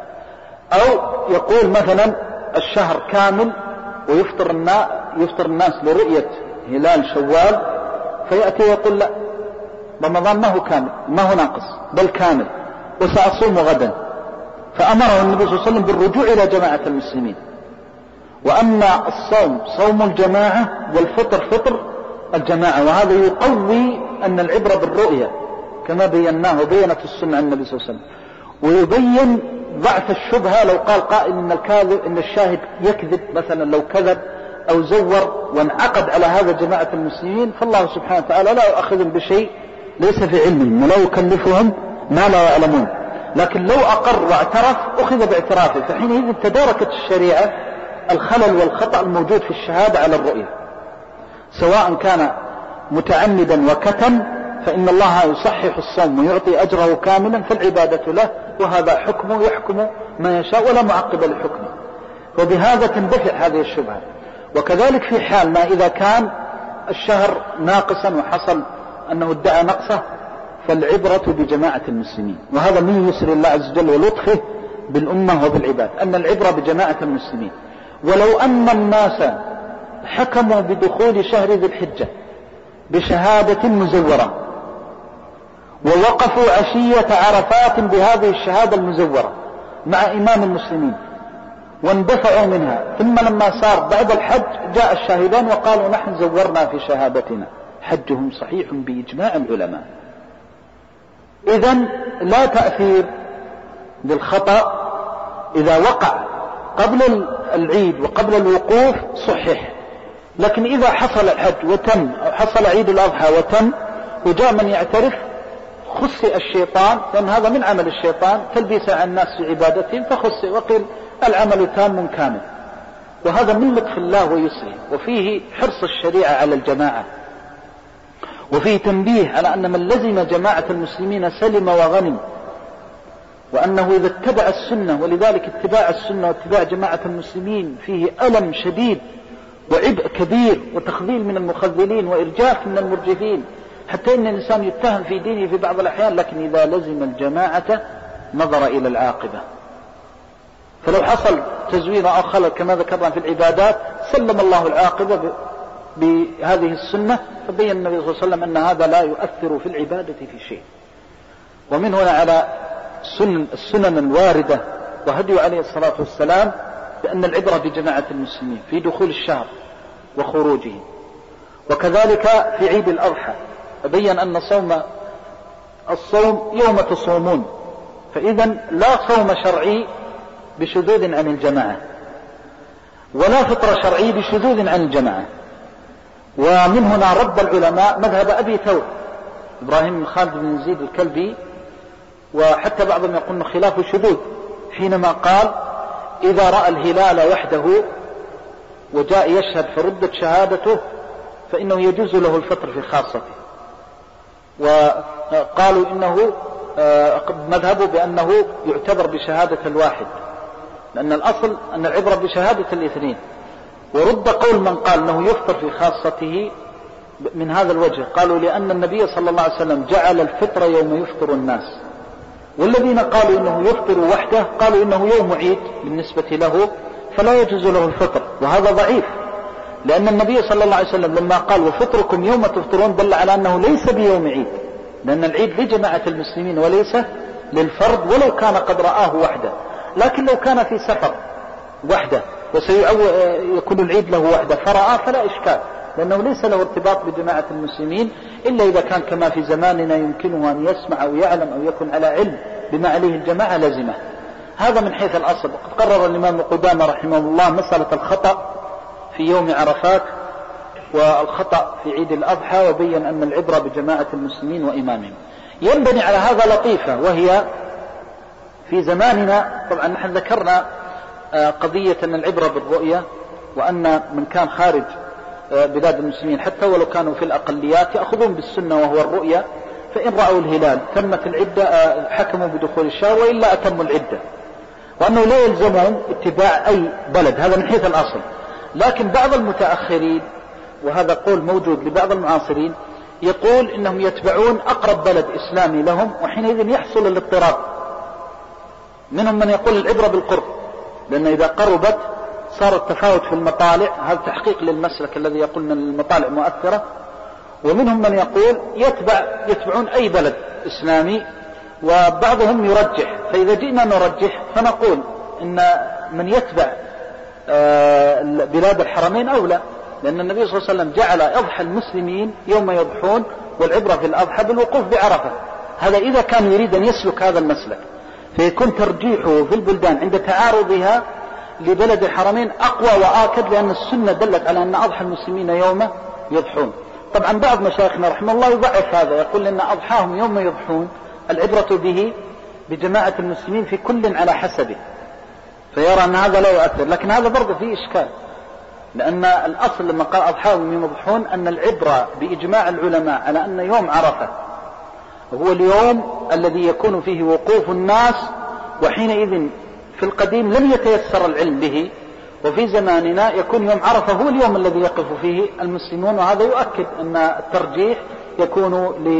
أو يقول مثلا الشهر كامل ويفطر الناس, يفطر الناس لرؤية هلال شوال، فيأتي ويقول لا رمضان ما هو كامل ما هو ناقص بل كامل وسأصوم غدا، فأمره النبي صلى الله عليه وسلم بالرجوع إلى جماعة المسلمين، وأن الصوم صوم الجماعة والفطر فطر الجماعة. وهذا يقوي أن العبرة بالرؤية كما بيناه وبينت السنة عن النبي صلى الله عليه وسلم، ويبين ضعف الشبهة لو قال قائل إن الكاذب إن الشاهد يكذب مثلا، لو كذب أو زور وانعقد على هذا جماعة المسلمين، فالله سبحانه وتعالى لا يؤخذهم بشيء ليس في علمهم ولا يكلفهم ما لا يعلمون، لكن لو أقر واعترف أخذ باعترافه، فحينئذ تداركت الشريعة الخلل والخطأ الموجود في الشهادة على الرؤية، سواء كان متعمدا وكتم فإن الله يصحح الصوم ويعطي أجره كاملا فالعبادة له، وهذا حكمه يحكم ما يشاء ولا معقب لحكمه، وبهذا تندفع هذه الشبهة. وكذلك في حال ما إذا كان الشهر ناقصا وحصل أنه ادعى نقصه، فالعبرة بجماعة المسلمين، وهذا من يسر الله عز وجل ولطفه بالأمة وبالعباد أن العبرة بجماعة المسلمين. ولو أن الناس حكموا بدخول شهر ذي الحجة بشهادة مزورة ووقفوا عشية عرفات بهذه الشهادة المزورة مع إمام المسلمين واندفعوا منها، ثم لما صار بعد الحج جاء الشاهدان وقالوا نحن زورنا في شهادتنا، حجهم صحيح بإجماع العلماء. إذن لا تأثير للخطأ إذا وقع قبل العيد وقبل الوقوف صحيح، لكن إذا حصل الحج وتم أو حصل عيد الأضحى وتم وجاء من يعترف خسئ الشيطان، لأن هذا من عمل الشيطان تلبيس على الناس في عبادتهم، فخسئ وقيل العمل تام كامل. وهذا من لطف الله ويسره، وفيه حرص الشريعة على الجماعة، وفيه تنبيه على أن من لزم جماعة المسلمين سلم وغنم، وأنه إذا اتبع السنة، ولذلك اتباع السنة واتباع جماعة المسلمين فيه ألم شديد وعبء كبير وتخذيل من المخذلين وإرجاف من المرجفين، حتى إن الإنسان يتهم في دينه في بعض الأحيان، لكن إذا لزم الجماعة نظر إلى العاقبة. فلو حصل تزوير أو خلل كما ذكرنا في العبادات سلم الله العاقبة بهذه السنة، فبين النبي صلى الله عليه وسلم أن هذا لا يؤثر في العبادة في شيء. ومن هنا على السنن الواردة وهدي عليه الصلاة والسلام بأن العبرة بجماعة المسلمين في دخول الشهر وخروجه، وكذلك في عيد الأضحى بين أن صوم الصوم يوم تصومون، فإذا لا صوم شرعي بشذوذ عن الجماعة ولا فطر شرعي بشذوذ عن الجماعة. ومن هنا رد العلماء مذهب أبي ثور إبراهيم بن خالد بن يزيد الكلبي، وحتى بعضهم يقول خلاف شذوذ، حينما قال إذا رأى الهلال وحده وجاء يشهد فردت شهادته فإنه يجوز له الفطر في خاصته. وقالوا إنه مذهبه بأنه يعتبر بشهادة الواحد، لأن الأصل أن العبرة بشهادة الاثنين. ورد قول من قال أنه يفطر في خاصته من هذا الوجه، قالوا لأن النبي صلى الله عليه وسلم جعل الفطر يوم يفطر الناس، والذين قالوا إنه يفطر وحده قالوا إنه يوم عيد بالنسبة له فلا يجوز له الفطر، وهذا ضعيف، لأن النبي صلى الله عليه وسلم لما قال وفطركم يوم تفطرون دل على أنه ليس بيوم عيد، لأن العيد لجماعة المسلمين وليس للفرد، ولو كان قد رآه وحده. لكن لو كان في سفر وحده وسيكون العيد له وحده فرآه فلا إشكال، لأنه ليس له ارتباط بجماعة المسلمين إلا إذا كان كما في زماننا يمكنه أن يسمع أو يعلم أو يكون على علم بما عليه الجماعة لازمة. هذا من حيث الأصل. وقد قرر الإمام قدامة رحمه الله مسألة الخطأ في يوم عرفات والخطأ في عيد الأضحى، وبين أن العبرة بجماعة المسلمين وإمامهم. ينبني على هذا لطيفة، وهي في زماننا طبعا نحن ذكرنا قضية أن العبرة بالرؤية، وأن من كان خارج بلاد المسلمين حتى ولو كانوا في الأقليات يأخذون بالسنة وهو الرؤية، فإن رأوا الهلال تمت العدة حكموا بدخول الشهر وإلا أتموا العدة، وأنه لا يلزمهم اتباع أي بلد. هذا من حيث الأصل. لكن بعض المتأخرين، وهذا قول موجود لبعض المعاصرين، يقول إنهم يتبعون أقرب بلد إسلامي لهم، وحينئذ يحصل الاضطراب. منهم من يقول العبرة بالقرب، لأن إذا قربت صار التفاوت في المطالع، هذا تحقيق للمسلك الذي يقول أن المطالع مؤثرة. ومنهم من يقول يتبع يتبعون أي بلد إسلامي، وبعضهم يرجح. فإذا جئنا نرجح فنقول إن من يتبع بلاد الحرمين أولى، لأن النبي صلى الله عليه وسلم جعل أضحى المسلمين يوم يضحون، والعبرة في الأضحى بالوقوف بعرفة. هذا إذا كان يريد أن يسلك هذا المسلك، فيكون ترجيحه في البلدان عند تعارضها لبلد الحرمين أقوى وآكد، لأن السنة دلت على أن أضحى المسلمين يوم يضحون. طبعا بعض مشايخنا رحمه الله يضعف هذا، يقول أن أضحاهم يوم يضحون العبرة به بجماعة المسلمين في كل على حسبه، فيرى أن هذا لا يؤثر. لكن هذا برضه فيه إشكال، لأن الأصل لما قال أضحاهم يوم يضحون أن العبرة بإجماع العلماء على أن يوم عرفة هو اليوم الذي يكون فيه وقوف الناس، وحينئذ في القديم لم يتيسر العلم به، وفي زماننا يكون يوم عرفة هو اليوم الذي يقف فيه المسلمون. وهذا يؤكد أن الترجيح يكون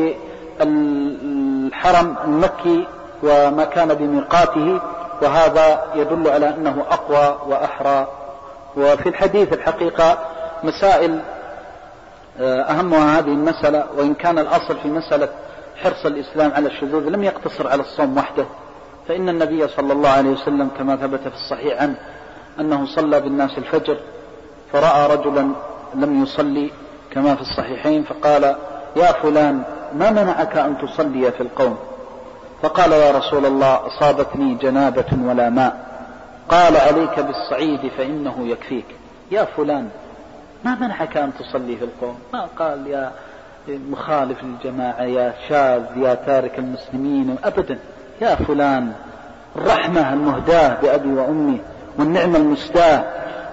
للحرم المكي وما كان بميقاته، وهذا يدل على أنه أقوى وأحرى. وفي الحديث الحقيقة مسائل أهمها هذه المسألة، وإن كان الأصل في مسألة حرص الإسلام على الشذوذ لم يقتصر على الصوم وحده، فإن النبي صلى الله عليه وسلم كما ثبت في الصحيح عنه أنه صلى بالناس الفجر فرأى رجلا لم يصلي كما في الصحيحين، فقال يا فلان ما منعك أن تصلي في القوم؟ فقال يا رسول الله أصابتني جنابة ولا ماء. قال عليك بالصعيد فإنه يكفيك. يا فلان ما منعك أن تصلي في القوم؟ ما قال يا مخالف للجماعة، يا شاذ، يا تارك المسلمين، أبدا. يا فلان الرحمة المهداة بأبي وأمي والنعمة المستاه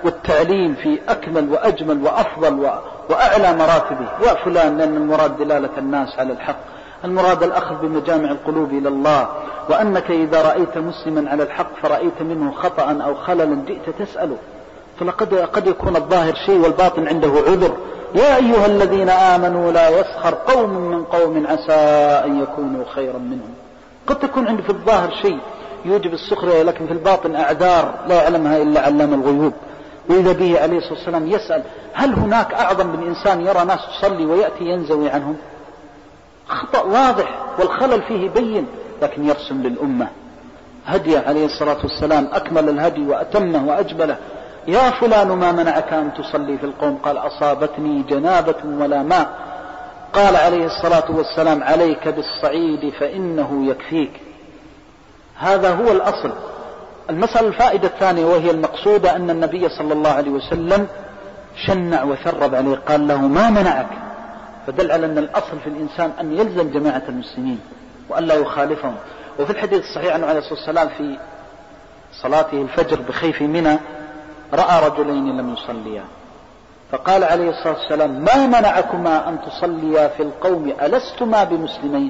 والتعليم في أكمل وأجمل وأفضل وأعلى مراتبه. يا فلان، لأن المراد دلالة الناس على الحق، المراد الأخذ بمجامع القلوب إلى الله، وأنك إذا رأيت مسلما على الحق فرأيت منه خطأ أو خللا جئت تسأله، فلقد قد يكون الظاهر شيء والباطن عنده عذر. يا أيها الذين آمنوا لا يسخر قوم من قوم عسى أن يكونوا خيرا منهم. قد تكون عنده في الظاهر شيء يوجب السخرية، لكن في الباطن أعذار لا يعلمها إلا علام الغيوب. وإذا به عليه الصلاة والسلام يسأل: هل هناك أعظم من إنسان يرى ناس تصلي ويأتي ينزوي عنهم؟ خطأ واضح والخلل فيه بين، لكن يرسم للأمة هدي عليه الصلاة والسلام أكمل الهدي وأتمه وأجبله. يا فلان ما منعك أن تصلي في القوم؟ قال: أصابتني جنابة ولا ماء. قال عليه الصلاة والسلام: عليك بالصعيد فإنه يكفيك. هذا هو الأصل. المسألة الفائدة الثانية وهي المقصودة أن النبي صلى الله عليه وسلم شنع وثرب عليه، قال له: ما منعك؟ فدل على أن الأصل في الإنسان أن يلزم جماعة المسلمين وأن لا يخالفهم. وفي الحديث الصحيح عنه عليه الصلاة والسلام في صلاته الفجر بخيف منى رأى رجلين لم يصليا، فقال عليه الصلاة والسلام: ما منعكما أن تصليا في القوم ألستما بمسلمين؟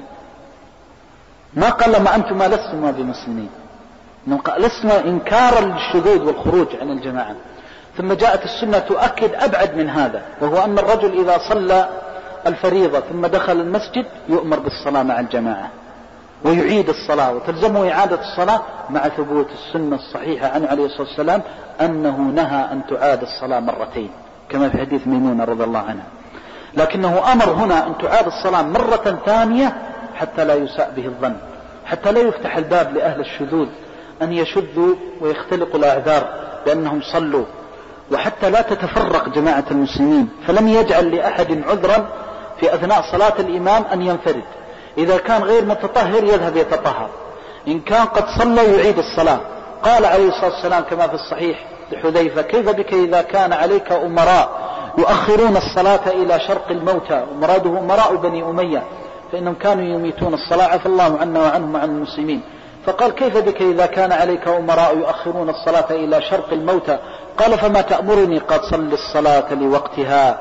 ما قال ما أنتما لستما بمسلمين، لسنا إنكارا للشذوذ والخروج عن الجماعة. ثم جاءت السنة تؤكد أبعد من هذا، وهو أن الرجل إذا صلى الفريضة ثم دخل المسجد يؤمر بالصلاة مع الجماعة ويعيد الصلاة وتلزمه إعادة الصلاة، مع ثبوت السنة الصحيحة عنه عليه الصلاة والسلام أنه نهى أن تعاد الصلاة مرتين كما في حديث ميمونة رضي الله عنها. لكنه أمر هنا أن تعاد الصلاة مرة ثانية حتى لا يساء به الظن، حتى لا يفتح الباب لأهل الشذوذ أن يشذوا ويختلقوا الأعذار بأنهم صلوا، وحتى لا تتفرق جماعة المسلمين. فلم يجعل لأحد عذرا في أثناء صلاة الإمام أن ينفرد، إذا كان غير متطهر يذهب يتطهر، إن كان قد صلى يعيد الصلاة. قال عليه الصلاة والسلام كما في الصحيح لحذيفة: كيف بك إذا كان عليك أمراء يؤخرون الصلاة إلى شرق الموتى؟ ومراده أمراء بني أمية، فإنهم كانوا يميتون الصلاة، عفى الله عنا وعنهم وعن المسلمين. فقال: كيف بك إذا كان عليك أمراء يؤخرون الصلاة إلى شرق الموتى؟ قال: فما تأمرني؟ قد صل الصلاة لوقتها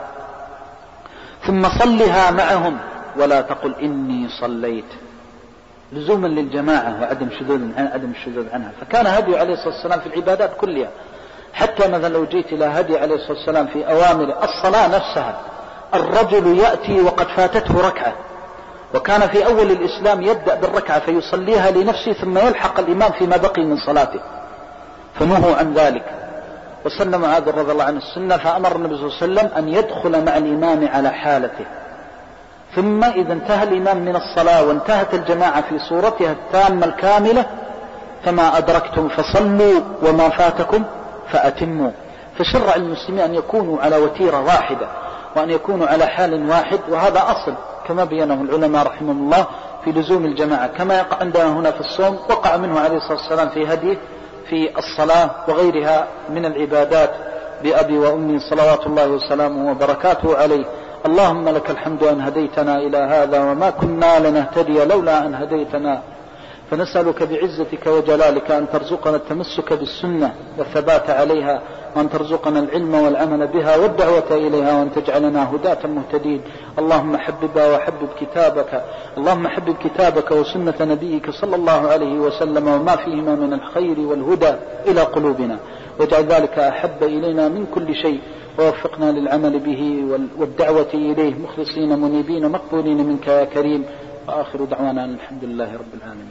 ثم صلها معهم ولا تقل إني صليت، لزوما للجماعة وعدم شذوذ عن عدم الشذوذ عنها. فكان هدي عليه الصلاة والسلام في العبادات كلها، حتى مثلا لو جيت إلى هدي عليه الصلاة والسلام في أوامر الصلاة نفسها، الرجل يأتي وقد فاتته ركعة، وكان في أول الإسلام يبدأ بالركعة فيصليها لنفسه ثم يلحق الإمام فيما بقي من صلاته، فنهوا عن ذلك. وسن معاذ رضي الله عنه السنة، فأمر النبي صلى الله عليه وسلم أن يدخل مع الإمام على حالته، ثم إذا انتهى الإمام من الصلاة وانتهت الجماعة في صورتها التامة الكاملة فما أدركتم فصلوا وما فاتكم فأتموا. فشرع المسلمين أن يكونوا على وتيرة واحدة وأن يكونوا على حال واحد، وهذا أصل كما بينه العلماء رحمهم الله في لزوم الجماعة، كما يقع عندنا هنا في الصوم وقع منه عليه الصلاة والسلام في هديه في الصلاة وغيرها من العبادات بأبي وأمي صلوات الله وسلامه وبركاته عليه. اللهم لك الحمد أن هديتنا إلى هذا وما كنا لنهتدي لولا أن هديتنا، فنسألك بعزتك وجلالك أن ترزقنا التمسك بالسنة والثبات عليها، وأن ترزقنا العلم والعمل بها والدعوة إليها، وأن تجعلنا هداة مهتدين. اللهم حببا وحبب كتابك اللهم حبب كتابك وسنة نبيك صلى الله عليه وسلم وما فيهما من الخير والهدى إلى قلوبنا، واجعل ذلك أحب إلينا من كل شيء، ووفقنا للعمل به والدعوة إليه مخلصين منيبين مقبولين منك يا كريم. وآخر دعوانا الحمد لله رب العالمين.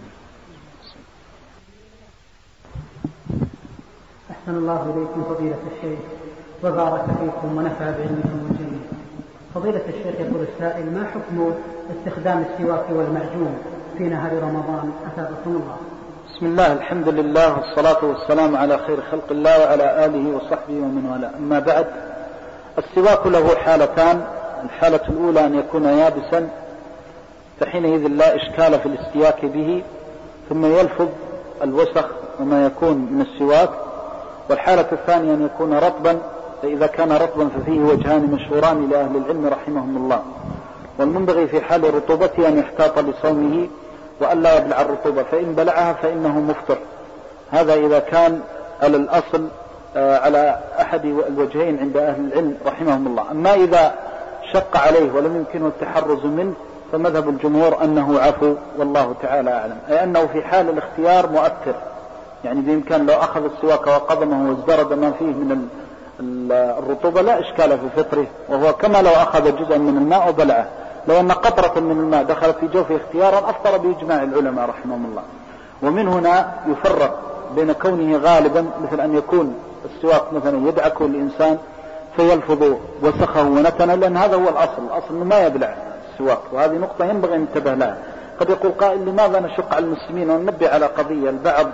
أحسن الله إليكم فضيلة الشيخ وبارك فيكم ونفع بعلمكم الجميل. فضيلة الشيخ يقول السائل: ما حكم استخدام السواك والمعجون في نهار رمضان أثابكم الله؟ بسم الله، الحمد لله والصلاة والسلام على خير خلق الله وعلى آله وصحبه ومن والاه. أما بعد، السواك له حالتان: الحالة الأولى أن يكون يابسا فحينئذ لا إشكال في الاستياك به ثم يلفظ الوسخ وما يكون من السواك، والحالة الثانية أن يكون رطبا، فإذا كان رطبا ففيه وجهان مشهوران لأهل العلم رحمهم الله، والمنبغي في حال رطوبته أن يحتاط لصومه وأن لا يبلع الرطوبة، فإن بلعها فإنه مفطر. هذا إذا كان على الأصل على أحد الوجهين عند أهل العلم رحمهم الله. أما إذا شق عليه ولم يمكنه التحرز منه فمذهب الجمهور أنه عفو والله تعالى أعلم، أي أنه في حال الاختيار مؤثر، يعني بإمكان لو أخذ السواك وقضمه وازدرد ما فيه من الرطوبة لا إشكال في فطره، وهو كما لو أخذ جزءا من الماء وبلعه. لو أن قطرة من الماء دخلت في جوفه اختيارا أفطر بإجماع العلماء رحمهم الله. ومن هنا يفرق بين كونه غالبا مثل أن يكون السواك مثلا يدعك الإنسان فيلفظ وسخه ونتنه، لأن هذا هو الأصل، الأصل أنه ما يبلع السواك، وهذه نقطة ينبغي أن ننتبه لها. قد يقول قائل لماذا نشق على المسلمين وننبه على قضية؟ البعض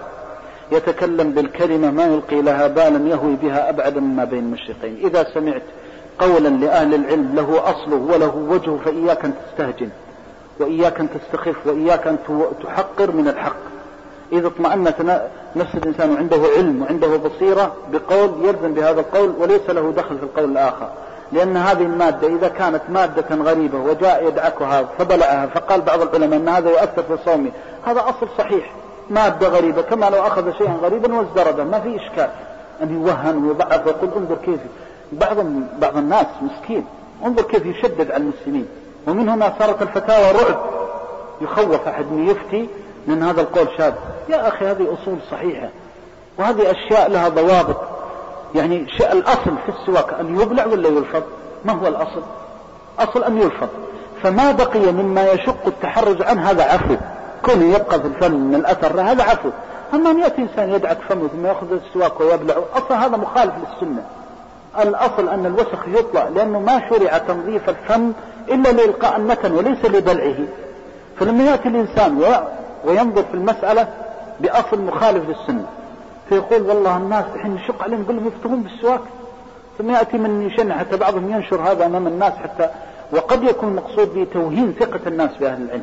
يتكلم بالكلمة ما يلقي لها بالا يهوي بها أبعد مما بين المشرقين. إذا سمعت قولا لأهل العلم له أصله وله وجهه فإياك أن تستهجن وإياك أن تستخف وإياك أن تحقر من الحق. إذا اطمأنت نفس الإنسان وعنده علم وعنده بصيرة بقول يلزم بهذا القول وليس له دخل في القول الآخر، لأن هذه المادة إذا كانت مادة غريبة وجاء يدعكها فبلعها فقال بعض العلماء أن هذا يؤثر في صومه، هذا أصل صحيح، مادة غريبة كما لو أخذ شيئا غريبا وازدرده ما في إشكال أن يوهن ويضعف ويقول انظر كيف. بعض بعض الناس مسكين انظر كيف يشدد على المسلمين، ومن هنا صارت الفتاوى رعب، يخوف أحد من يفتي من هذا القول شاذ. يا أخي هذه أصول صحيحة وهذه أشياء لها ضوابط. يعني الأصل في السواك أن يبلع ولا يلفظ؟ ما هو الأصل؟ أصل أن يلفظ، فما بقي مما يشق التحرج عنه هذا عفو، كونه يبقى في الفم من الأثر هذا عفو. أما أن يأتي إنسان يدعك فمه ثم يأخذ السواك ويبلعه أصلا هذا مخالف للسنة. الأصل أن الوسخ يطلع، لأنه ما شرع تنظيف الفم إلا لإلقاء النتن وليس لبلعه. فلما يأتي الإنسان وينظر في المسألة بأصل مخالف للسنة فيقول والله الناس الحين نشق عليهم نقول لهم يفترون بالسواك، ثم يأتي من يشنع حتى بعضهم ينشر هذا أمام الناس حتى، وقد يكون مقصود به توهين ثقة الناس بأهل العلم.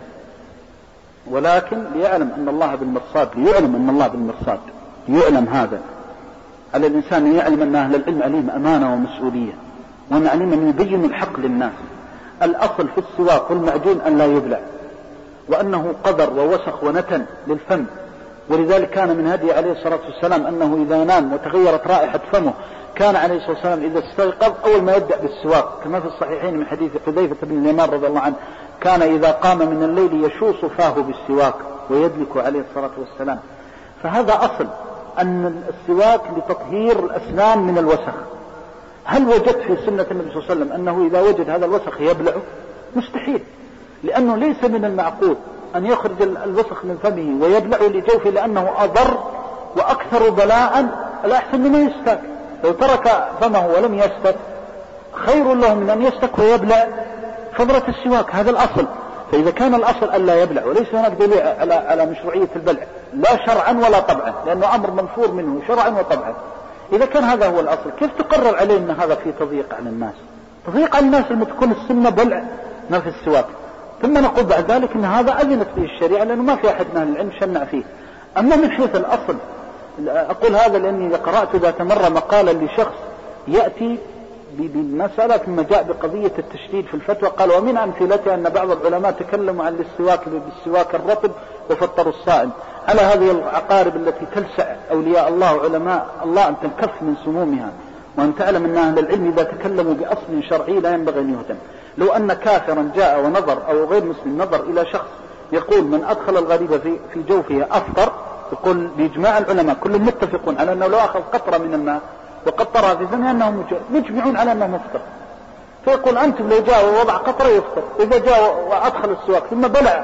ولكن ليعلم أن الله بالمرصاد، ليعلم أن الله بالمرصاد، ليعلم هذا على الإنسان أن يعلم أن أهل العلم عليهم أمانة ومسؤولية، وأن عليهم أن يبين الحق للناس. الأصل في السواك والمعجون أن لا يبلع، وأنه قدر ووسخ ونتن للفم. ولذلك كان من هدي عليه الصلاة والسلام أنه إذا نام وتغيرت رائحة فمه كان عليه الصلاة والسلام إذا استيقظ أول ما يبدأ بالسواك، كما في الصحيحين من حديث حذيفة بن اليمان رضي الله عنه كان إذا قام من الليل يشوص فاه بالسواك ويدلك عليه الصلاة والسلام. فهذا أصل أن السواك لتطهير الأسنان من الوسخ. هل وجدت في سنة النبي صلى الله عليه وسلم أنه إذا وجد هذا الوسخ يبلعه؟ مستحيل، لأنه ليس من المعقول أن يخرج الوسخ من فمه ويبلعه لجوفه، لأنه أضر وأكثر بلاء. الأحسن مما يستك، لو ترك فمه ولم يستك خير له من أن يستك ويبلع فضلة السواك. هذا الأصل. فإذا كان الأصل ألا يبلع وليس هناك دليل على على مشروعية البلع لا شرعا ولا طبعا، لأنه أمر منفور منه شرعا وطبعا، إذا كان هذا هو الأصل كيف تقرر عليه أن هذا فيه تضييق على الناس؟ تضييق على الناس لما تكون السنة بلع ما في السواك. ثم نقول بعد ذلك أن هذا أذنت به الشريعة لأنه ما في أحد من أهل العلم شنع فيه. أما من حيث الأصل، أقول هذا لأني قرأت ذات مرة مقالا لشخص يأتي بالمسألة ثم جاء بقضية التشديد في الفتوى، قال ومن أمثلتها أن بعض العلماء تكلموا عن السواك بالسواك الرطب وفطروا الصائم على هذه العقارب التي تلسع أولياء الله وعلماء الله أن تنكف من سمومها، وأن تعلم أن أهل العلم إذا تكلموا بأصل شرعي لا ينبغي أن يهتم. لو أن كافرا جاء ونظر أو غير مسلم نظر إلى شخص يقول من أدخل الغريب في, في جوفه أفطر، يقول بإجماع العلماء كلهم متفقون على أنه لو أخذ قطرة من الماء وقطرها في فمه أنهم مجمعون على أنه مفطر. فيقول أنتم لو جاء ووضع قطرة يفطر، إذا جاء وأدخل السواك ثم بلع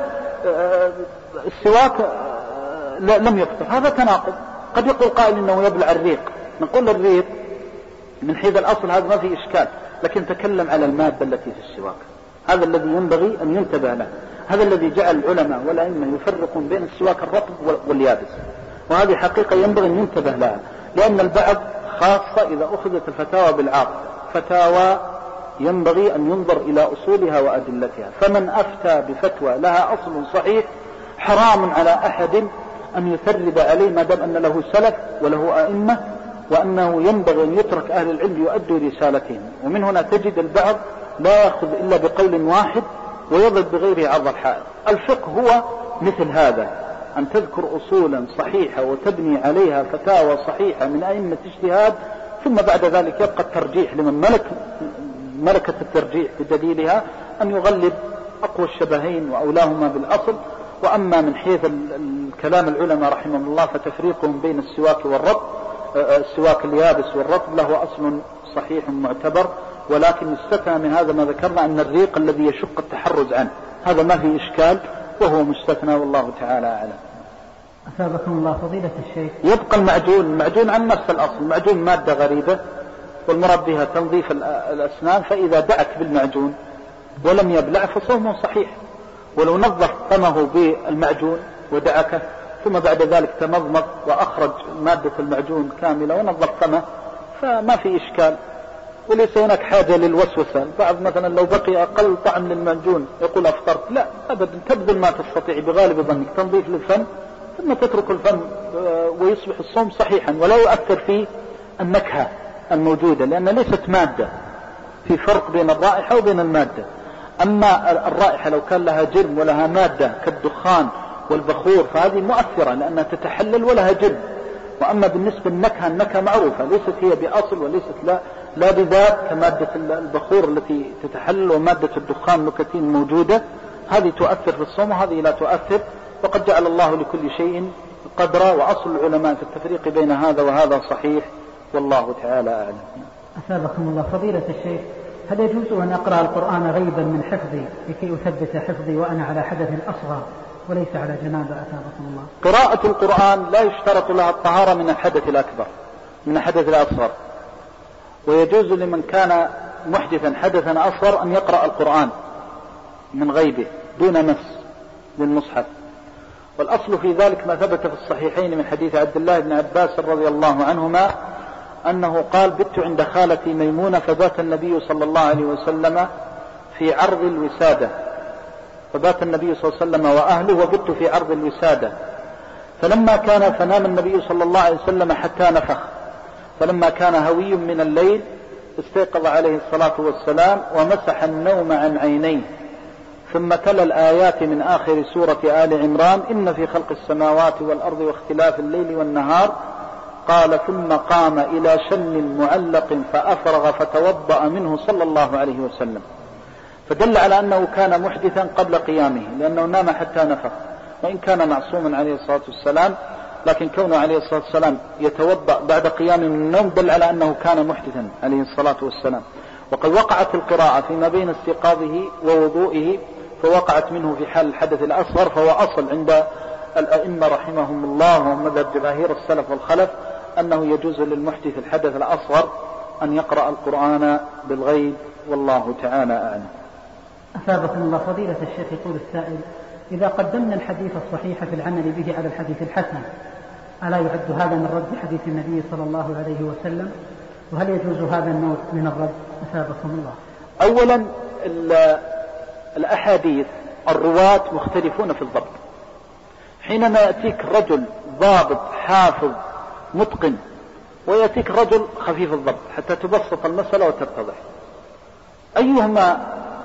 السواك لم يفطر، هذا تناقض. قد يقول قائل إنه يبلع الريق، نقول الريق من حيث الأصل هذا ما في إشكال، لكن تكلم على المادة التي في السواك، هذا الذي ينبغي أن ينتبه له. هذا الذي جعل العلماء والأئمة يفرقون بين السواك الرطب واليابس، وهذه حقيقة ينبغي أن ينتبه لها، لأن البعض خاصة إذا أخذت الفتاوى بالعاق فتاوى ينبغي أن ينظر إلى أصولها وأدلتها. فمن أفتى بفتوى لها أصل صحيح حرام على أحد أن يثرب عليه ما دام أن له سلف وله أئمة، وأنه ينبغي أن يترك أهل العلم يؤدوا رسالتهم. ومن هنا تجد البعض لا يأخذ إلا بقول واحد ويضرب بغيره عرض الحائط. الفقه هو مثل هذا، أن تذكر أصولا صحيحة وتبني عليها فتاوى صحيحة من أئمة اجتهاد ثم بعد ذلك يبقى الترجيح لمن ملك ملكة الترجيح بدليلها أن يغلب أقوى الشبهين وأولاهما بالأصل. وأما من حيث الكلام العلماء رحمهم الله فتفريقهم بين السواك والرطب، السواك اليابس والرطب له أصل صحيح معتبر، ولكن يستثنى من هذا ما ذكرنا أن الريق الذي يشق التحرز عنه هذا ما فيه إشكال وهو مستثنى، والله تعالى أعلم. أثابكم الله فضيلة الشيخ. يبقى المعجون، المعجون عن نفس الأصل، المعجون مادة غريبة والمراد بها تنظيف الأسنان، فإذا دعك بالمعجون ولم يبلع فصومه صحيح، ولو نظف فمه بالمعجون ودعكه ثم بعد ذلك تمضمض وأخرج مادة المعجون كاملة ونظف فمه فما في إشكال، وليس هناك حاجة للوسوسة. بعض مثلا لو بقي أقل طعم للمعجون يقول أفطرت، لا أبدا، تبذل ما تستطيع بغالب ظنك تنظيف للفم ثم تترك الفم ويصبح الصوم صحيحا ولا يؤثر في النكهة الموجودة، لأن ليست مادة، في فرق بين الرائحة وبين المادة. أما الرائحة لو كان لها جرم ولها مادة كالدخان والبخور فهذه مؤثرة لأنها تتحلل ولها جرم. وأما بالنسبة للنكهة، النكهة معروفة ليست هي بأصل وليست لا, لا بذات كمادة البخور التي تتحلل ومادة الدخان نكتين موجودة، هذه تؤثر في الصوم وهذه لا تؤثر، وقد جعل الله لكل شيء قدرا، وأصل العلماء في التفريق بين هذا وهذا صحيح، والله تعالى أعلم. أثابكم الله فضيلة الشيخ، هل يجوز أن أقرأ القرآن غيبا من حفظي لكي أثبت حفظي وأنا على حدث أصغر وليس على جنابة؟ أثابكم الله. قراءة القرآن لا يشترط لها الطهارة من الحدث الأكبر، من الحدث الأصغر، ويجوز لمن كان محدثا حدثا أصغر أن يقرأ القرآن من غيبه دون مس للمصحف. والأصل في ذلك ما ثبت في الصحيحين من حديث عبد الله بن عباس رضي الله عنهما أنه قال: بت عند خالتي ميمونة فبات النبي صلى الله عليه وسلم في عرض الوسادة، فبات النبي صلى الله عليه وسلم وأهله وبت في عرض الوسادة، فلما كان فنام النبي صلى الله عليه وسلم حتى نفخ، فلما كان هوي من الليل استيقظ عليه الصلاة والسلام ومسح النوم عن عينيه، ثم تلا الآيات من آخر سورة آل عمران: إن في خلق السماوات والأرض واختلاف الليل والنهار، قال: ثم قام إلى شن معلق فأفرغ فتوضأ منه صلى الله عليه وسلم، فدل على أنه كان محدثا قبل قيامه لأنه نام حتى نفخ، وإن كان معصوما عليه الصلاة والسلام، لكن كونه عليه الصلاة والسلام يتوضأ بعد قيامه من النوم دل على أنه كان محدثا عليه الصلاة والسلام. وقد وقعت القراءة فيما بين استيقاظه ووضوئه، فوقعت منه في حال الحدث الأصغر، فهو أصل عند الأئمة رحمهم الله ومذهب جماهير السلف والخلف أنه يجوز للمحدث الحدث الأصغر أن يقرأ القرآن بالغيب، والله تعالى أعلم. أثابكم الله فضيلة الشيخ. يقول السائل: إذا قدمنا الحديث الصحيح في العمل به على الحديث الحسن ألا يعد هذا من رد حديث النبي صلى الله عليه وسلم؟ وهل يجوز هذا النوع من الرد؟ أثابكم الله. أولا الأحاديث الرواة مختلفون في الضبط. حينما يأتيك رجل ضابط حافظ متقن ويأتيك رجل خفيف الضبط حتى تبسط المسألة وتتضح، أيهما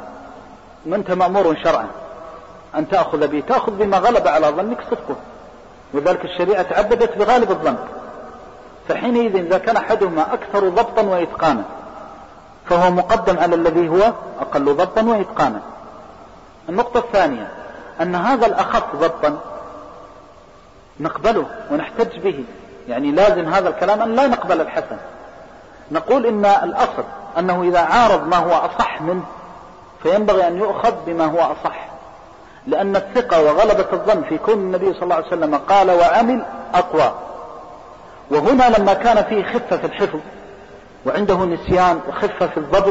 أنت مأمور شرعا أن تأخذ به؟ تأخذ بما غلب على ظنك صدقه، وذلك الشريعة تعبدت بغالب الظن، فحينئذ إذا كان أحدهما أكثر ضبطا وإتقانا فهو مقدم على الذي هو أقل ضبطا وإتقانا. النقطة الثانية أن هذا الأخف ضبطا نقبله ونحتج به، يعني لازم هذا الكلام أن لا نقبل الحسن، نقول إن الأصل أنه إذا عارض ما هو أصح منه فينبغي أن يؤخذ بما هو أصح، لأن الثقة وغلبة الظن في كون النبي صلى الله عليه وسلم قال وعمل أقوى. وهنا لما كان فيه خفة في الحفظ وعنده نسيان وخفة في الضبط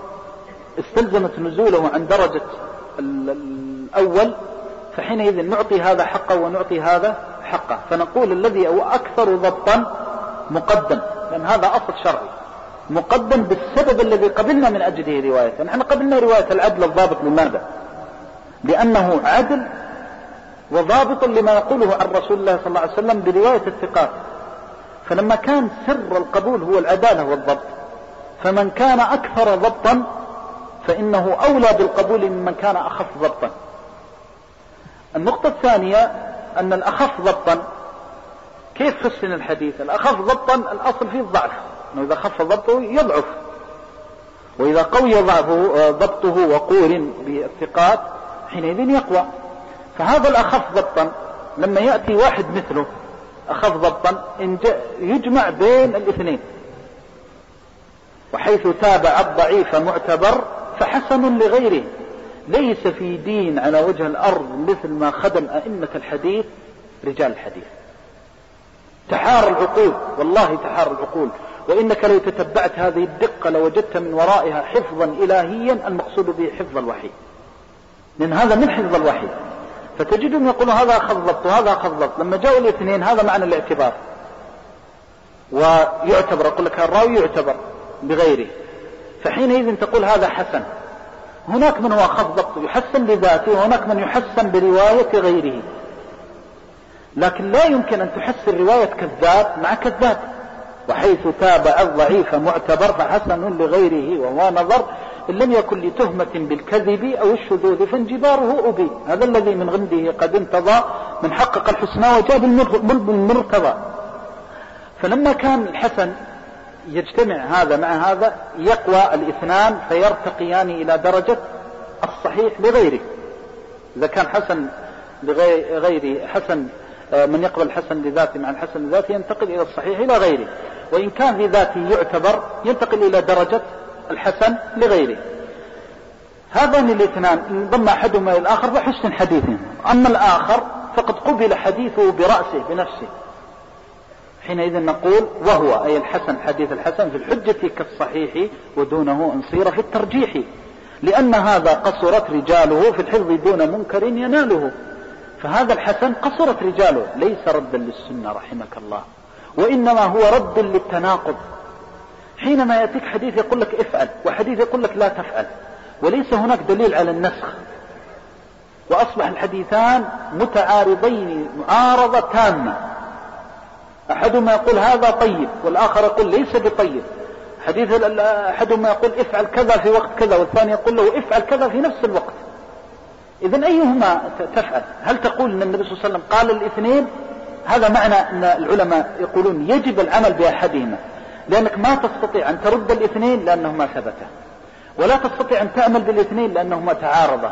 استلزمت نزوله عن درجة الأول، فحينئذ نعطي هذا حقه ونعطي هذا حقه، فنقول الذي هو أكثر ضبطا مقدم، لأن هذا أصل شرعي مقدم بالسبب الذي قبلنا من أجله رواية. نحن قبلنا رواية العدل الضابط، لماذا؟ لأنه عدل وضابط لما يقوله عن رسول الله صلى الله عليه وسلم برواية الثقات، فلما كان سر القبول هو العدالة والضبط، فمن كان أكثر ضبطا فإنه أولى بالقبول ممن كان أخف ضبطا. النقطة الثانية أن الأخف ضبطا كيف حسن الحديث؟ الأخف ضبطا الأصل فيه الضعف، أنه إذا خف ضبطه يضعف، وإذا قوي ضبطه وقورن بالثقات حينئذ يقوى. فهذا الأخف ضبطا لما يأتي واحد مثله أخف ضبطا يجمع بين الاثنين، وحيث تابع الضعيف معتبر فحسن لغيره. ليس في دين على وجه الأرض مثل ما خدم أئمة الحديث رجال الحديث. تحار العقول، والله تحار العقول، وإنك لو تتبعت هذه الدقة لوجدت من ورائها حفظا إلهيا المقصود به حفظ الوحي، لأن هذا من حفظ الوحي. فتجدهم يقولون هذا أخذ ضبط وهذا أخذ ضبط، لما جاءوا الاثنين هذا معنى الاعتبار، ويعتبر يقول لك الراوي يعتبر بغيره، فحينئذ تقول هذا حسن. هناك من هو أخذ ضبط يحسن بذاته، وهناك من يحسن برواية غيره، لكن لا يمكن أن تحسن رواية كذاب مع كذاب. وحيث تابع الضعيف معتبر فحسن لغيره، وهو نظر إن لم يكن لتهمة بالكذب أو الشذوذ فانجباره أبي. هذا الذي من غمده قد انتظى من حقق الحسنى وجاب المرتضى. فلما كان الحسن يجتمع هذا مع هذا يقوى الاثنان فيرتقيان إلى درجة الصحيح لغيره. إذا كان حسن لغيره حسن، من يقبل الحسن لذاته مع الحسن لذاته ينتقل إلى الصحيح إلى غيره، وإن كان لذاته يعتبر ينتقل إلى درجة الحسن لغيره. هذان الاثنان انضم أحدهما إلى الآخر بحسن حديثه، أما الآخر فقد قبل حديثه برأسه بنفسه. حينئذ نقول وهو أي الحسن حديث الحسن في الحجة كالصحيح ودونه انصير في الترجيح، لأن هذا قصرت رجاله في الحفظ دون منكر يناله. فهذا الحسن قصرت رجاله، ليس ردا للسنة رحمك الله، وإنما هو رد للتناقض. حينما يأتيك حديث يقول لك افعل وحديث يقول لك لا تفعل، وليس هناك دليل على النسخ، وأصبح الحديثان متعارضين معارضة تامة. أحدهما يقول هذا طيب والآخر يقول ليس بطيب. حديث أحدهما يقول افعل كذا في وقت كذا، والثاني يقول له افعل كذا في نفس الوقت. إذن أيهما تفعل؟ هل تقول أن النبي صلى الله عليه وسلم قال الاثنين؟ هذا معنى أن العلماء يقولون يجب العمل بأحدهما، لأنك ما تستطيع أن ترد الاثنين لأنهما ثبتا، ولا تستطيع أن تعمل بالاثنين لأنهما تعارضا.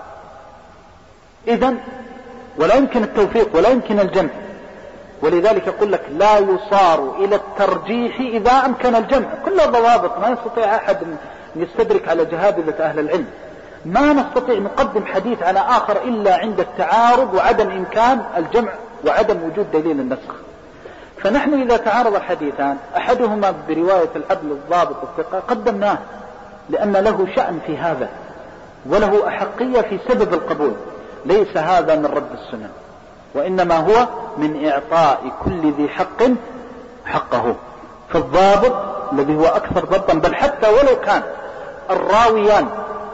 إذن ولا يمكن التوفيق ولا يمكن الجمع. ولذلك يقول لك لا يصار إلى الترجيح إذا أمكن الجمع. كل ضوابط ما يستطيع أحد أن يستدرك على جهابذة أهل العلم. ما نستطيع نقدم حديث على آخر إلا عند التعارض وعدم إمكان الجمع وعدم وجود دليل النسخ. فنحن إذا تعارض الحديثان أحدهما برواية العدل الضابط الثقة قدمناه، لأن له شأن في هذا وله أحقية في سبب القبول. ليس هذا من رد السنن، وإنما هو من إعطاء كل ذي حق حقه. فالضابط الذي هو أكثر ضبطا، بل حتى ولو كان الراويان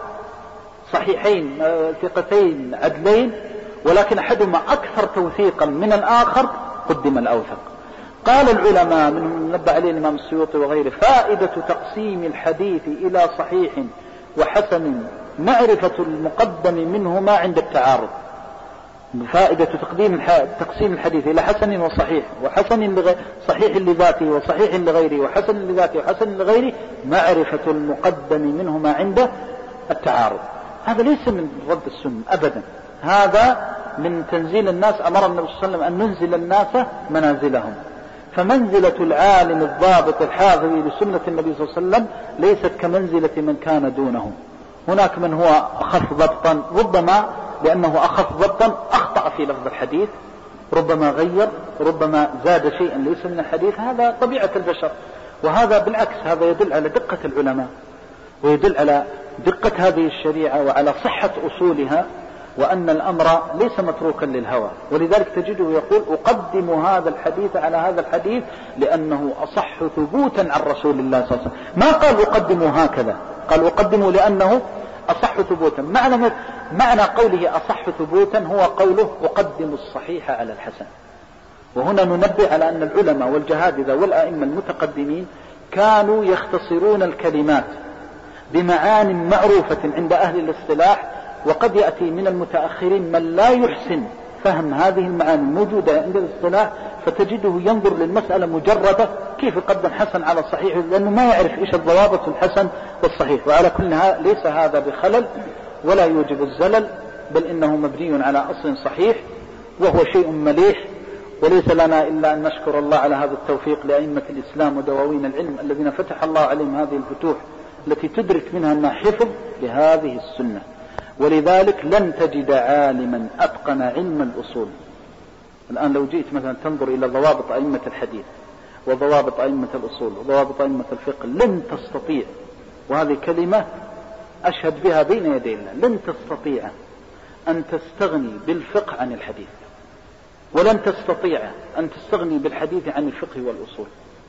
صحيحين ثقتين عدلين، ولكن أحدهما أكثر توثيقا من الآخر قدم الأوثق. قال العلماء منهم نبأ عليه الإمام السيوطي وغيره: فائدة تقسيم الحديث إلى صحيح وحسن معرفة المقدم منهما عند التعارض. فائدة تقديم تقسيم الحديث إلى حسن وصحيح، وحسن لغير صحيح لذاته وصحيح لغيره وحسن لذاته وحسن لغيره، معرفة المقدم منهما عند التعارض. هذا ليس من رد السنة أبدا، هذا من تنزيل الناس. أمر النبي صلى الله عليه وسلم أن ننزل الناس منازلهم. فمنزلة العالم الضابط الحافظ لسنة النبي صلى الله عليه وسلم ليست كمنزلة من كان دونه. هناك من هو أخف ضبطا، ربما لأنه أخف ضبطا أخطأ في لفظ الحديث، ربما غير، ربما زاد شيئا ليس من الحديث. هذا طبيعة البشر، وهذا بالعكس هذا يدل على دقة العلماء، ويدل على دقة هذه الشريعة وعلى صحة أصولها، وأن الأمر ليس متروكا للهوى. ولذلك تجده يقول: أقدم هذا الحديث على هذا الحديث لأنه أصح ثبوتا عن رسول الله صلى الله عليه وسلم. ما قال أقدم هكذا، قال أقدم لأنه أصح ثبوتا. معنى, معنى قوله أصح ثبوتا هو قوله أقدم الصحيح على الحسن. وهنا ننبه على أن العلماء والجهابذة والأئمة المتقدمين كانوا يختصرون الكلمات بمعان معروفة عند أهل الاصطلاح، وقد يأتي من المتأخرين من لا يحسن فهم هذه المعاني الموجودة عند الاصطلاح، فتجده ينظر للمسألة مجردة كيف يقدم حسن على صحيح، لأنه ما يعرف إيش الضوابط الحسن والصحيح. وعلى كلها ليس هذا بخلل ولا يوجب الزلل، بل إنه مبني على أصل صحيح وهو شيء مليح. وليس لنا إلا أن نشكر الله على هذا التوفيق لأئمة الإسلام ودواوين العلم الذين فتح الله عليهم هذه الفتوح التي تدرك منها ما حفظ لهذه السنة. ولذلك لن تجد عالما أتقن علم الأصول. الآن لو جئت مثلا تنظر إلى ضوابط أئمة الحديث وضوابط أئمة الأصول وضوابط أئمة الفقه، لن تستطيع، وهذه كلمة أشهد بها بين يدي الله، لن تستطيع أن تستغني بالفقه عن الحديث، ولن تستطيع أن تستغني بالحديث عن الفقه والأصول،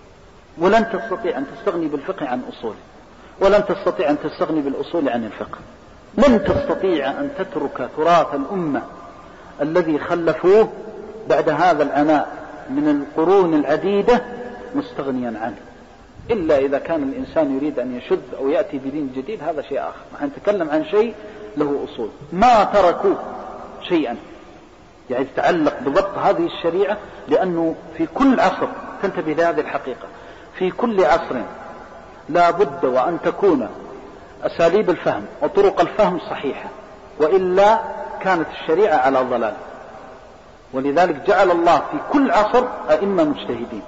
ولن تستطيع أن تستغني بالفقه عن أصوله، ولن تستطيع أن تستغني بالأصول عن الفقه. لن تستطيع أن تترك تراث الأمة الذي خلفوه بعد هذا العناء من القرون العديدة مستغنيا عنه، إلا إذا كان الإنسان يريد أن يشذ أو يأتي بدين جديد، هذا شيء آخر. نحن نتكلم عن شيء له أصول. ما تركوا شيئا يعني تتعلق بضبط هذه الشريعة، لأنه في كل عصر تنتبه لهذه الحقيقة، في كل عصر لا بد وأن تكون أساليب الفهم وطرق الفهم صحيحة، وإلا كانت الشريعة على ضلال. ولذلك جعل الله في كل عصر أئمة مجتهدين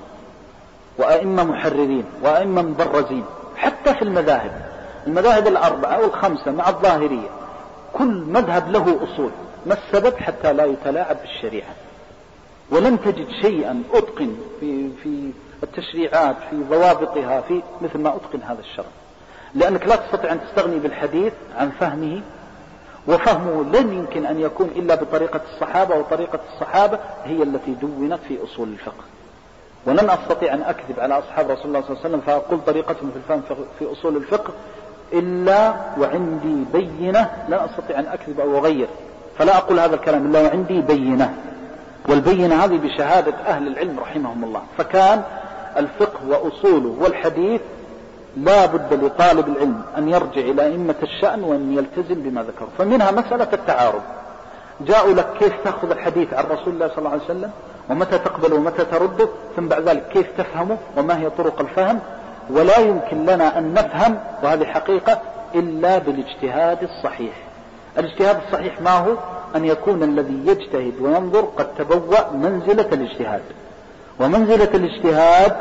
وأئمة محررين وأئمة مبرزين، حتى في المذاهب المذاهب الأربعة والخمسة مع الظاهرية، كل مذهب له أصول. ما السبب؟ حتى لا يتلاعب بالشريعة. ولن تجد شيئا أتقن في, في التشريعات في ضوابطها في مثل ما أتقن هذا الشرع، لأنك لا تستطيع أن تستغني بالحديث عن فهمه، وفهمه لن يمكن أن يكون إلا بطريقة الصحابة، وطريقة الصحابة هي التي دونت في أصول الفقه. ولن أستطيع أن أكذب على أصحاب رسول الله صلى الله عليه وسلم فأقول طريقتهم في الفهم في أصول الفقه إلا وعندي بينة، لا أستطيع أن أكذب أو أغير، فلا أقول هذا الكلام إلا وعندي بينة، والبينة هذه بشهادة أهل العلم رحمهم الله. فكان الفقه وأصوله والحديث لا بد لطالب العلم أن يرجع إلى أئمة الشأن وأن يلتزم بما ذكر. فمنها مسألة التعارض، جاءوا لك كيف تأخذ الحديث عن رسول الله صلى الله عليه وسلم، ومتى تقبله ومتى ترده، ثم بعد ذلك كيف تفهمه وما هي طرق الفهم. ولا يمكن لنا أن نفهم، وهذه حقيقة، إلا بالاجتهاد الصحيح. الاجتهاد الصحيح ما هو؟ أن يكون الذي يجتهد وينظر قد تبوأ منزلة الاجتهاد، ومنزلة الاجتهاد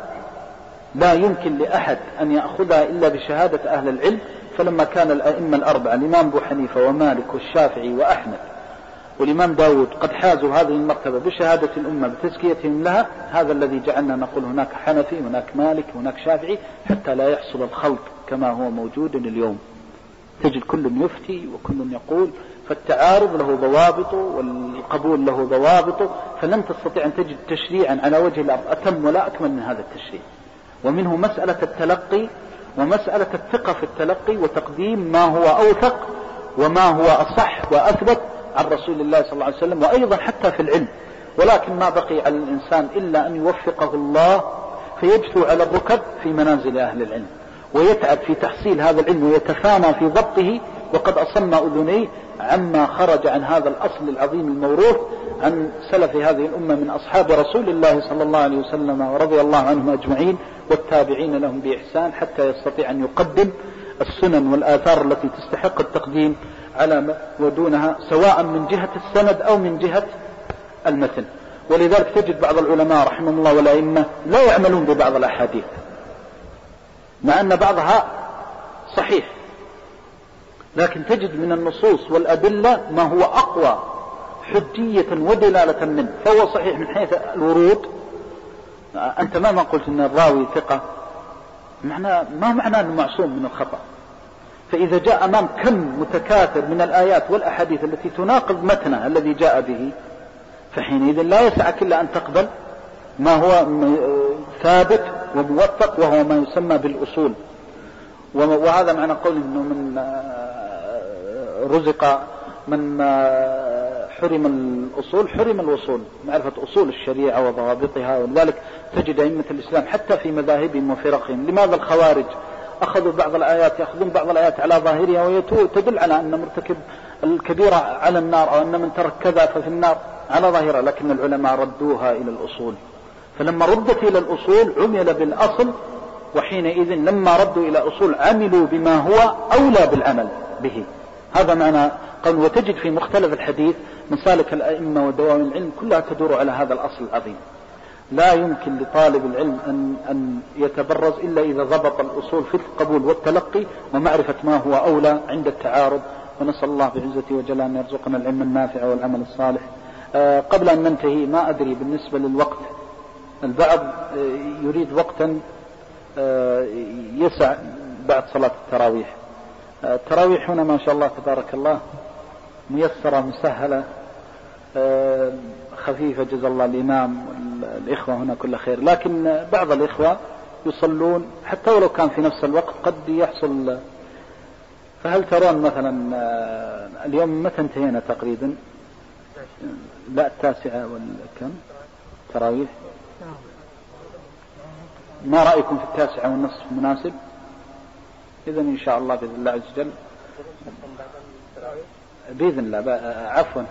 لا يمكن لأحد أن يأخذها إلا بشهادة أهل العلم. فلما كان الأئمة الأربعة الإمام أبو حنيفة ومالك والشافعي وأحمد والإمام داود قد حازوا هذه المرتبة بشهادة الأمة بتزكيتهم لها، هذا الذي جعلنا نقول هناك حنفي هناك مالك هناك شافعي، حتى لا يحصل الخلط كما هو موجود اليوم. تجد كل يفتي وكل يقول، فالتعارض له ضوابطه والقبول له ضوابطه، فلن تستطيع أن تجد تشريعا على وجه الأرض أتم ولا أكمل من هذا التشريع. ومنه مسألة التلقي ومسألة الثقة في التلقي، وتقديم ما هو أوثق وما هو أصح وأثبت عن رسول الله صلى الله عليه وسلم، وأيضا حتى في العلم. ولكن ما بقي على الإنسان إلا أن يوفقه الله فيجثو على الركب في منازل أهل العلم، ويتعب في تحصيل هذا العلم ويتفانى في ضبطه، وقد أصم أذنيه عما خرج عن هذا الأصل العظيم الموروث عن سلف هذه الأمة من أصحاب رسول الله صلى الله عليه وسلم ورضي الله عنهم أجمعين، والتابعين لهم بإحسان، حتى يستطيع أن يقدم السنن والآثار التي تستحق التقديم على ما ودونها، سواء من جهة السند أو من جهة المتن. ولذلك تجد بعض العلماء رحمه الله والأئمة لا يعملون ببعض الأحاديث، مع أن بعضها صحيح، لكن تجد من النصوص والأدلة ما هو أقوى حجية ودلالة منه، فهو صحيح من حيث الورود. أنت ما قلت أن الراوي ثقة، معنى ما معنى أنه معصوم من الخطأ. فإذا جاء أمام كم متكاثر من الآيات والأحاديث التي تناقض متنه الذي جاء به، فحينئذ لا يسعك إلا أن تقبل ما هو ثابت وموثق، وهو ما يسمى بالأصول. وهذا معنى قول أنه من رزق من حرم الأصول حرم الوصول، معرفة أصول الشريعة وضوابطها. ولذلك تجد أئمة الإسلام حتى في مذاهبهم وفرقهم، لماذا الخوارج أخذوا بعض الآيات يأخذون بعض الآيات على ظاهرها وتدل على أن مرتكب الكبيرة على النار، أو أن من ترك كذا ففي النار، على ظاهرة، لكن العلماء ردوها إلى الأصول، فلما ردت إلى الأصول عمل بالأصل، وحينئذ لما ردوا إلى أصول عملوا بما هو أولى بالعمل به. هذا معنى قال. وتجد في مختلف الحديث مسالك الأئمة ودوام العلم كلها تدور على هذا الأصل العظيم. لا يمكن لطالب العلم أن, أن يتبرز إلا إذا ضبط الأصول في القبول والتلقي ومعرفة ما هو أولى عند التعارض. ونسأل الله بعزته وجلاله أن يرزقنا العلم النافع والعمل الصالح. أه قبل أن ننتهي، ما أدري بالنسبة للوقت، البعض يريد وقتا أه يسع بعد صلاة التراويح. أه التراويح هنا ما شاء الله تبارك الله ميسرة مسهلة أه خفيفة، جزا الله الإمام والإخوة هنا كل خير، لكن بعض الإخوة يصلون حتى ولو كان في نفس الوقت قد يحصل. فهل ترون مثلا اليوم متى انتهينا تقريبا؟ لا التاسعة والكم تراويح. ما رأيكم في التاسعة والنصف مناسب؟ إذن إن شاء الله بإذن الله عز وجل بإذن الله. عفوا،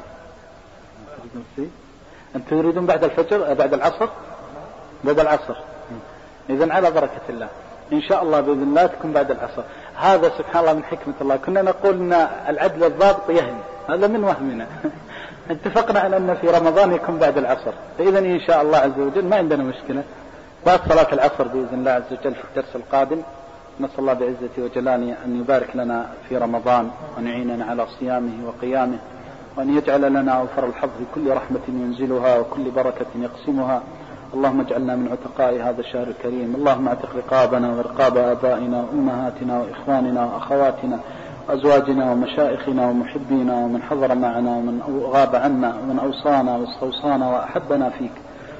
أنتم تريدون بعد الفجر بعد العصر؟ بعد العصر. إذن على بركة الله إن شاء الله بإذن الله تكون بعد العصر. هذا سبحان الله من حكمة الله. كنا نقول أن العدل الضابط يهم، هذا من وهمنا. اتفقنا على أن في رمضان يكون بعد العصر، فإذن إن شاء الله عز وجل ما عندنا مشكلة بعد صلاة العصر بإذن الله عز وجل في الدرس القادم. نسأل الله بعزته وجلاله أن يبارك لنا في رمضان وأن يعيننا على صيامه وقيامه، وأن يجعل لنا أوفر الحظ كل رحمة ينزلها وكل بركة يقسمها. اللهم اجعلنا من عتقاء هذا الشهر الكريم. اللهم اعتق رقابنا ورقاب آبائنا وأمهاتنا وإخواننا وأخواتنا وأزواجنا ومشائخنا ومحبينا ومن حضر معنا ومن غاب عنا ومن أوصانا واستوصانا وأحبنا فيك.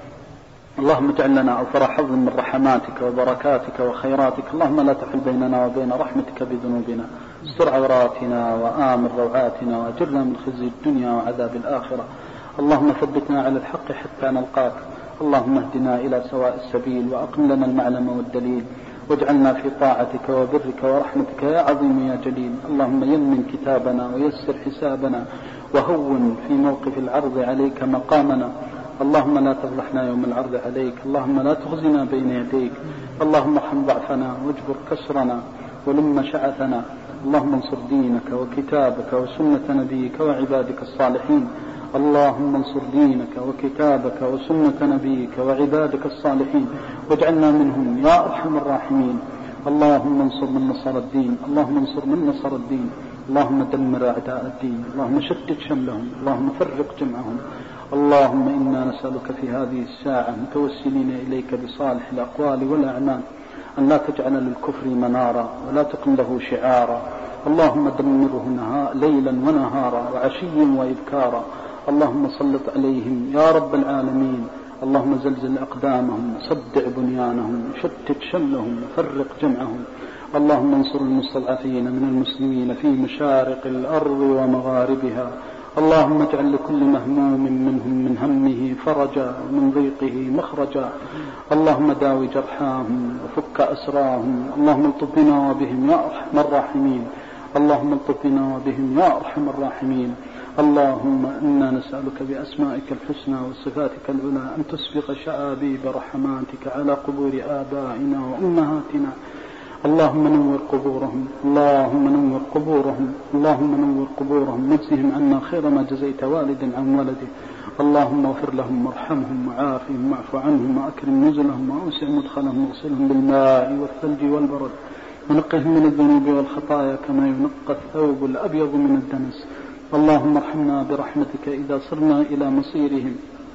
اللهم اجعل لنا أوفر حظ من رحماتك وبركاتك وخيراتك. اللهم لا تحل بيننا وبين رحمتك بذنوبنا. استر عوراتنا وآمن روعاتنا وأجرنا من خزي الدنيا وعذاب الآخرة. اللهم ثبتنا على الحق حتى نلقاك. اللهم اهدنا إلى سواء السبيل وأقم لنا المعلم والدليل، واجعلنا في طاعتك وبرك ورحمتك يا عظيم يا جليل. اللهم يمن كتابنا ويسر حسابنا وهون في موقف العرض عليك مقامنا. اللهم لا تفضحنا يوم العرض عليك. اللهم لا تخزنا بين يديك. اللهم ارحم ضعفنا واجبر كسرنا ولم شعثنا. اللهم انصر دينك وكتابك وسنة نبيك وعبادك الصالحين. اللهم انصر دينك وكتابك وسنة نبيك وعبادك الصالحين، واجعلنا منهم يا أرحم الراحمين. اللهم انصر من نصر الدين. اللهم انصر من نصر الدين. اللهم دمر أعداء الدين. اللهم شتت شملهم. اللهم فرق جمعهم. اللهم إنا نسألك في هذه الساعة متوسلين إليك بصالح الأقوال والأعمال أن لا تجعل للكفر منارا ولا تقم له شعارا. اللهم دمره نهار ليلا ونهارا وعشيا وإبكارا. اللهم سلط عليهم يا رب العالمين. اللهم زلزل أقدامهم، صدع بنيانهم، شتت شملهم، فرق جمعهم. اللهم انصر المستضعفين من المسلمين في مشارق الأرض ومغاربها. اللهم اجعل لكل مهموم منهم من همه فرجا ومن ضيقه مخرجا. اللهم داوي جرحاهم وفك أسراهم. اللهم الطف بنا وبهم يا أرحم الراحمين. اللهم الطف بنا وبهم يا أرحم الراحمين. اللهم إنا نسألك بأسمائك الحسنى وصفاتك العلى أن تسبق شآبيب رحماتك على قبور آبائنا وأمهاتنا. اللهم نور قبورهم. اللهم نور قبورهم. اللهم نور قبورهم. نجزهم عنا خير ما جزيت والدا عن ولده. اللهم اغفر لهم وارحمهم وعافهم واعف عنهم وأكرم نزلهم وأوسع مدخلهم واغسلهم بالماء والثلج والبرد ونقهم من الذنوب والخطايا كما ينقى الثوب الأبيض من الدنس. اللهم ارحمنا برحمتك إذا صرنا إلى مصيرهم.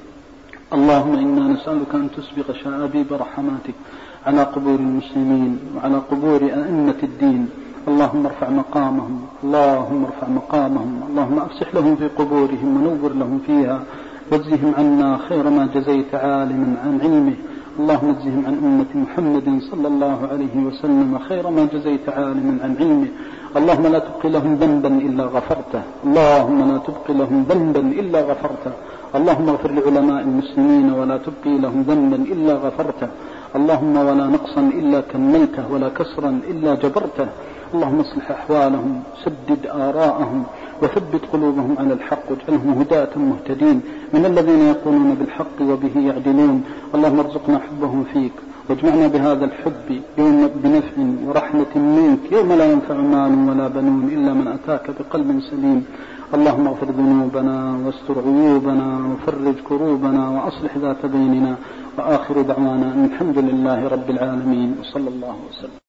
اللهم إنا نسألك أن تسبق شآبيب رحماتك على قبور المسلمين وعلى قبور أئمة الدين. اللهم ارفع مقامهم. اللهم ارفع مقامهم. اللهم أفسح لهم في قبورهم ونور لهم فيها، واجزهم عنا خير ما جزيت عالما عن علمه. اللهم اجزهم عن أمة محمد صلى الله عليه وسلم خير ما جزيت عالما عن علمه. اللهم لا تبق لهم ذنبا إلا غفرته. اللهم لا تبق لهم ذنبا إلا غفرته. اللهم اغفر لعلماء المسلمين ولا تبقي لهم ذنبا إلا غفرته. اللهم ولا نقصا إلا كملته ولا كسرا إلا جبرته. اللهم اصلح أحوالهم، سدد آراءهم، وثبت قلوبهم على الحق واجعلهم هداة مهتدين من الذين يقولون بالحق وبه يعدلون. اللهم ارزقنا حبهم فيك واجمعنا بهذا الحب يوم بنفع ورحمة منك يوم لا ينفع مال ولا بنون إلا من أتاك بقلب سليم. اللهم اغفر ذنوبنا واستر عيوبنا وفرج كروبنا وأصلح ذات بيننا، وآخر دعوانا أن الحمد لله رب العالمين، وصلى الله وسلم.